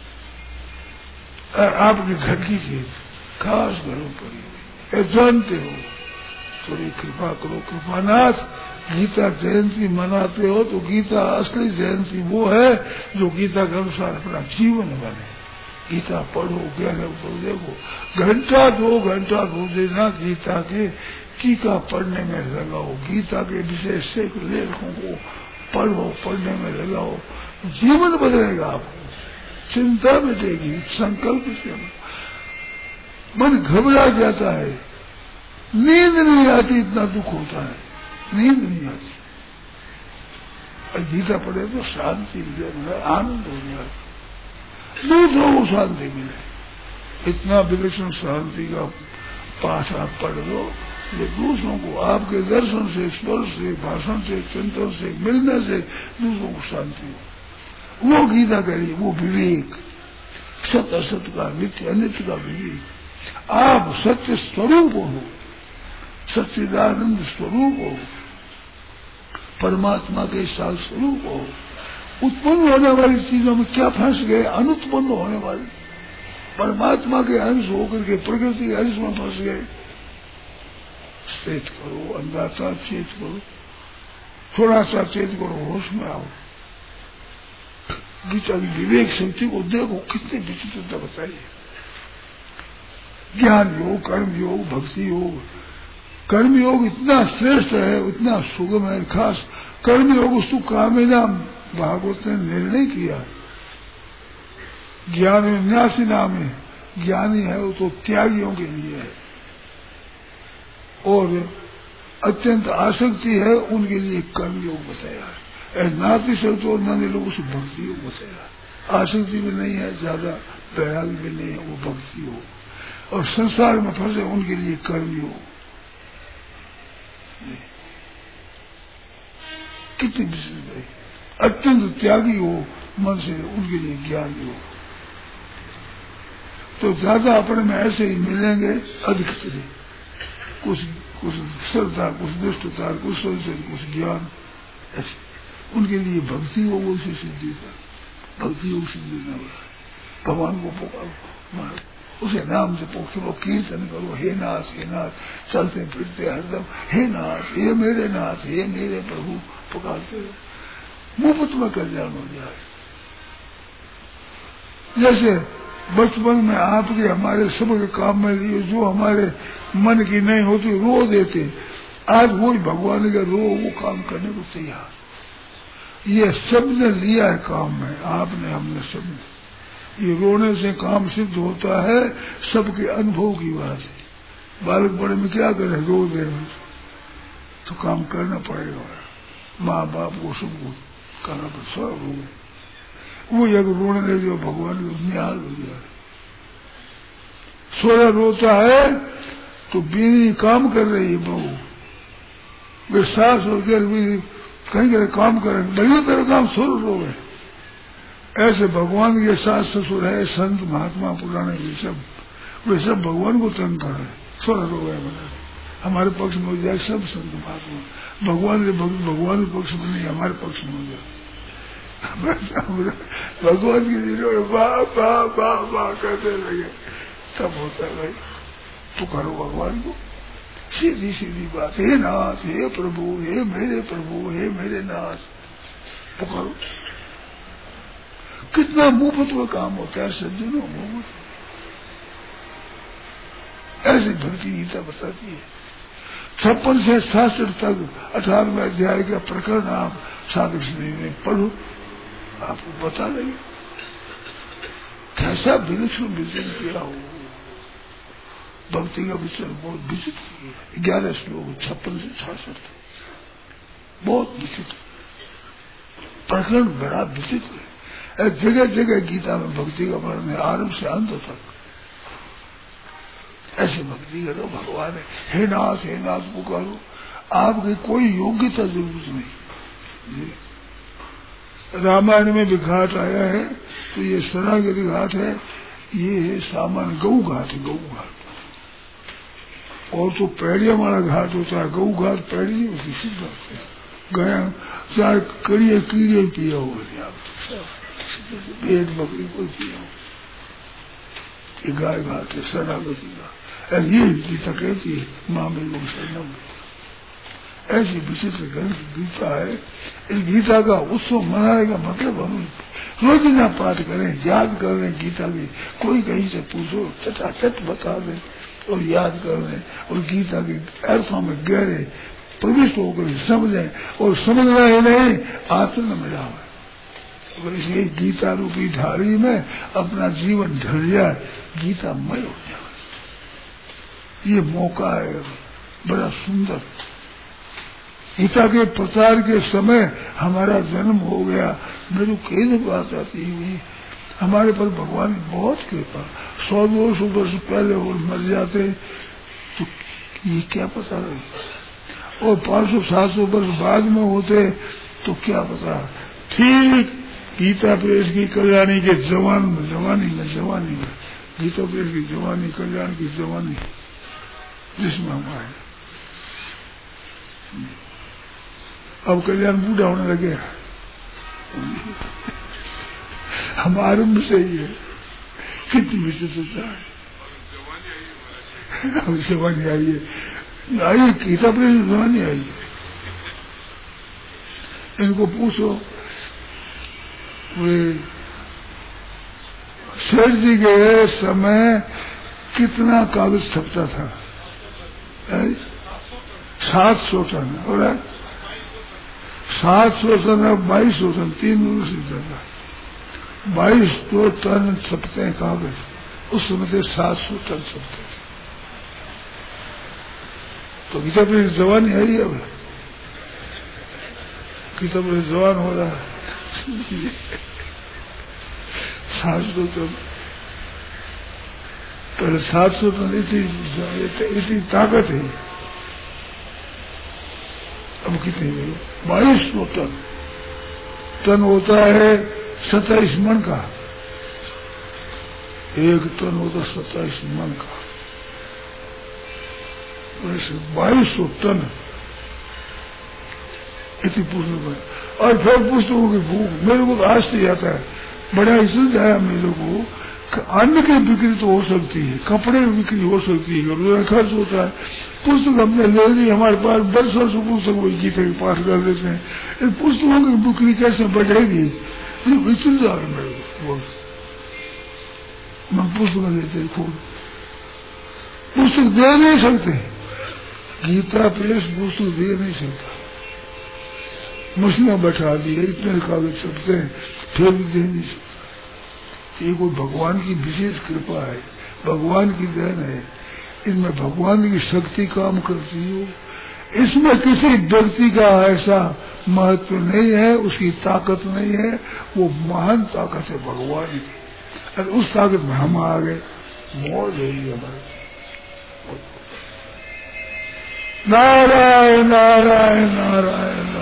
और आपके घर की चीज खास घरों पर जानते हो, थोड़ी कृपा करो। कृपानाथ, गीता जयंती मनाते हो तो गीता असली जयंती वो है जो गीता के अनुसार अपना जीवन बने। गीता पढ़ो, गहरे पढ़ो, देखो घंटा 2 घंटा रोजाना गीता के टीका पढ़ने में लगाओ, गीता के विषय से लेखों को पढ़ो, पढ़ने में लगाओ, जीवन बदलेगा आपको, चिंता मिटेगी, संकल्प से मन घबरा जाता है, नींद नहीं आती, इतना दुख होता है, नींद नहीं आती। और गीता पढ़े तो शांति मिले, आनंद हो जाए, दूसरों को शांति मिले। इतना विलक्षण शांति का पाठ आप पढ़ लो, ये दूसरों को आपके दर्शन से, स्पर्श से, भाषण से, चिंतन से, मिलने से दूसरों को शांति हो। वो गीता करिए, वो विवेक, सत्य असत्य का, नित्य अनित्य का विवेक। आप सत्य स्वरूप हो, सच्चिदानंद स्वरूप हो, परमात्मा के साथ स्वरूप हो। उत्पन्न होने वाली चीजों में क्या फंस गए? अनुत्पन्न होने वाली, परमात्मा के अंश होकर के प्रकृति के अंश में फंस गए। चेत करो, अंधाता चेत करो, थोड़ा सा चेत करो, होश में आओ। गीता की विवेक शक्ति को देखो, कितनी विचित्रता बताइए। ज्ञान योग, कर्म योग, भक्ति योग। कर्म योग इतना श्रेष्ठ है, इतना सुगम है, खास कर्म योग उसको कामिना भागवत ने निर्णय किया। ज्ञान विन्यासी नाम है, ज्ञानी है वो तो त्यागियों के लिए है, और अत्यंत आसक्ति है उनके लिए कर्म योग बताया है। नाती शब्द और नन्हे लोग उसे भक्ति योग बताया। आसक्ति भी नहीं है ज्यादा, वैराग्य भी नहीं है, वो भक्ति योग। और संसार में फंसे उनके लिए कर्म योग। कितनी विशेष है, अत्यंत त्यागी हो मन से, उनके लिए ज्ञान हो। तो ज्यादा अपने में ऐसे ही मिलेंगे अधिक से, कुछ श्रद्धा, कुछ निष्ठता, कुछ संशय, कुछ ज्ञान, ऐसे उनके लिए भक्ति हो, वो उसे सिद्धि का भक्ति योग सिद्धि न हो। भगवान को पुकारो, उसे नाम से पुकारो, कीर्तन करो, हे नाथ, हे नाथ, चलते फिरते हरदम हे नाथ, हे मेरे नाथ, हे मेरे प्रभु पुकारते रहो, मुफ्त में कल्याण हो जाए। जैसे बचपन में आपके हमारे सबके काम में लिए जो हमारे मन की नहीं होती रो देते, आज वही भगवान के रो वो काम करने को तैयार। ये सबने लिया है काम में, आपने, हमने, सबने। ये रोने से काम सिद्ध होता है, सबके अनुभव की बात है। बालक बड़े में क्या करे, रो दे तो काम करना पड़ेगा। माँ बाप को सबको करना पड़ता, सब रो गए। वो एक रोने दे जो भगवान के निहाल हो गया। सोया रोता है तो बीवी काम कर रही है, बहू वे सास और बीवी कहीं करे काम करें, भैया तेरा काम शुरू हो गए। ऐसे भगवान के सास ससुर है, संत महात्मा पुराने ये सब वे सब भगवान को तंग कर रहे, स्वर्ग हो गए बना, हमारे पक्ष में हो जाए सब संत महात्मा, भगवान के भक्त भगवान के पक्ष में नहीं, हमारे पक्ष में हो जाए। भगवान की जिन्होंने वाह वाह वाह वाह करने लगे, तब होता है भाई पुकारो भगवान को, सीधी सीधी बात, हे नाथ, हे प्रभु, हे मेरे प्रभु, हे मेरे नाथ, पुकारो। कितना मुफ्त में काम होता है सज्जनों, मुफ्त। ऐसी भक्ति गीता बताती है। 56 से 66 तक 18वें अध्याय का प्रकरण आप साधक श्रेणी में पढ़ो, आपको बता देंगे कैसा विलक्षण विचरण किया हो। भक्ति का विचरण बहुत विचित्र है। 11 श्लोक 56 से 66 बहुत विचित्र प्रकरण, बड़ा विचित्र है। जगह जगह गीता में भक्ति का वर्णन है, आरंभ से अंत तक। ऐसे भक्ति करो, भगवान है, हे नाथ पुकारो। आपकी कोई योग्यता जरूरत नहीं। रामायण में भी घाट आया है, तो ये शरणागति घाट है, ये है सामान्य गऊ घाट है, गऊ घाट। और तो पैड़िया वाला घाट होता है, गऊ घाट पैड़ी नहीं होती, सिद्ध गया 4 कड़िया कीड़े पिया हुआ, पेट बकरी कोई पिया हो, ये गाय घाट है शरणागति का। ये गीता कहती है माँ में लोग शरणम, ऐसी विचित्र ग्रंथ गीता है। इस गीता का उत्सव मनाने का मतलब हम रोजाना पाठ करें, याद कर रहे गीता की, कोई कहीं से पूछो चटाचट बता दे और याद कर रहे, और गीता के अर्थों में गहरे प्रविष्ट होकर समझें, और समझना ही नहीं आचरण में जाए। अगर इसलिए गीता रूपी ढाली में अपना जीवन ढल जाए, गीता मय हो जाए। ये मौका है बड़ा सुंदर। गीता के प्रचार के समय हमारा जन्म हो गया, मेरे कई बात आती हुई, हमारे पर भगवान की बहुत कृपा। 100-200 वर्ष पहले और मर जाते तो ये क्या पता है, और 500-700 वर्ष बाद में होते तो क्या पता। ठीक गीता प्रेस की कल्याणी के जवानी में गीता प्रेस की जवानी, कल्याण की जवानी जिसमें हम आए, अब कल्याण बूढ़ा होने लगे। हम आरंभ से ही है, कितनी विचित्रता है। अब जवानी आई है, गीता प्रेस की जवानी आई है। इनको पूछो, वे सेठ जी के समय कितना कागज छपता था? 700 टन, और 700 टन, 2200 टन, 3 ज्यादा 2200 टन छपते हैं कागज। उस समय से 700 टन छपते थे। तो गीता पर जवानी है ही, अब गीता पर जवान हो रहा है। 700 टन, पहले 700 टन इतनी ताकत है, अब कितनी है? 2200 टन। टन होता है 27 मन का, 1 टन होता 27 मन का, वैसे 2200 टन इतनी पुस्तक। और फिर पुस्तकों की भूख, मेरे को तो आश्चर्य आता है, बड़ा इसलिए आया मेरे को, अन्न की बिक्री तो हो सकती है, कपड़े की बिक्री हो सकती है, रोजाना खर्च होता है। पुस्तक हमने ले ली, हमारे पास 10 वर्ष पुस्तक वही गीता की पाठ कर देते हैं, इन पुस्तकों की बिक्री कैसे बढ़ेगी? ये विचलित आ रहा है मेरे को। मैं पुस्तक देते खूब, पुस्तक दे नहीं सकते, गीता प्रेस पुस्तक दे नहीं सकता। मशीनें बैठा दी, इतने कागज छपते हैं, फिर भी दे नहीं सकता। ये कोई भगवान की विशेष कृपा है, भगवान की देन है। इसमें भगवान की शक्ति काम करती हो, इसमें किसी व्यक्ति का ऐसा महत्व नहीं है, उसकी ताकत नहीं है, वो महान ताकत है भगवान की। और उस ताकत में हम आ गए, मौज है हमारे। नारायण नारायण नारायण।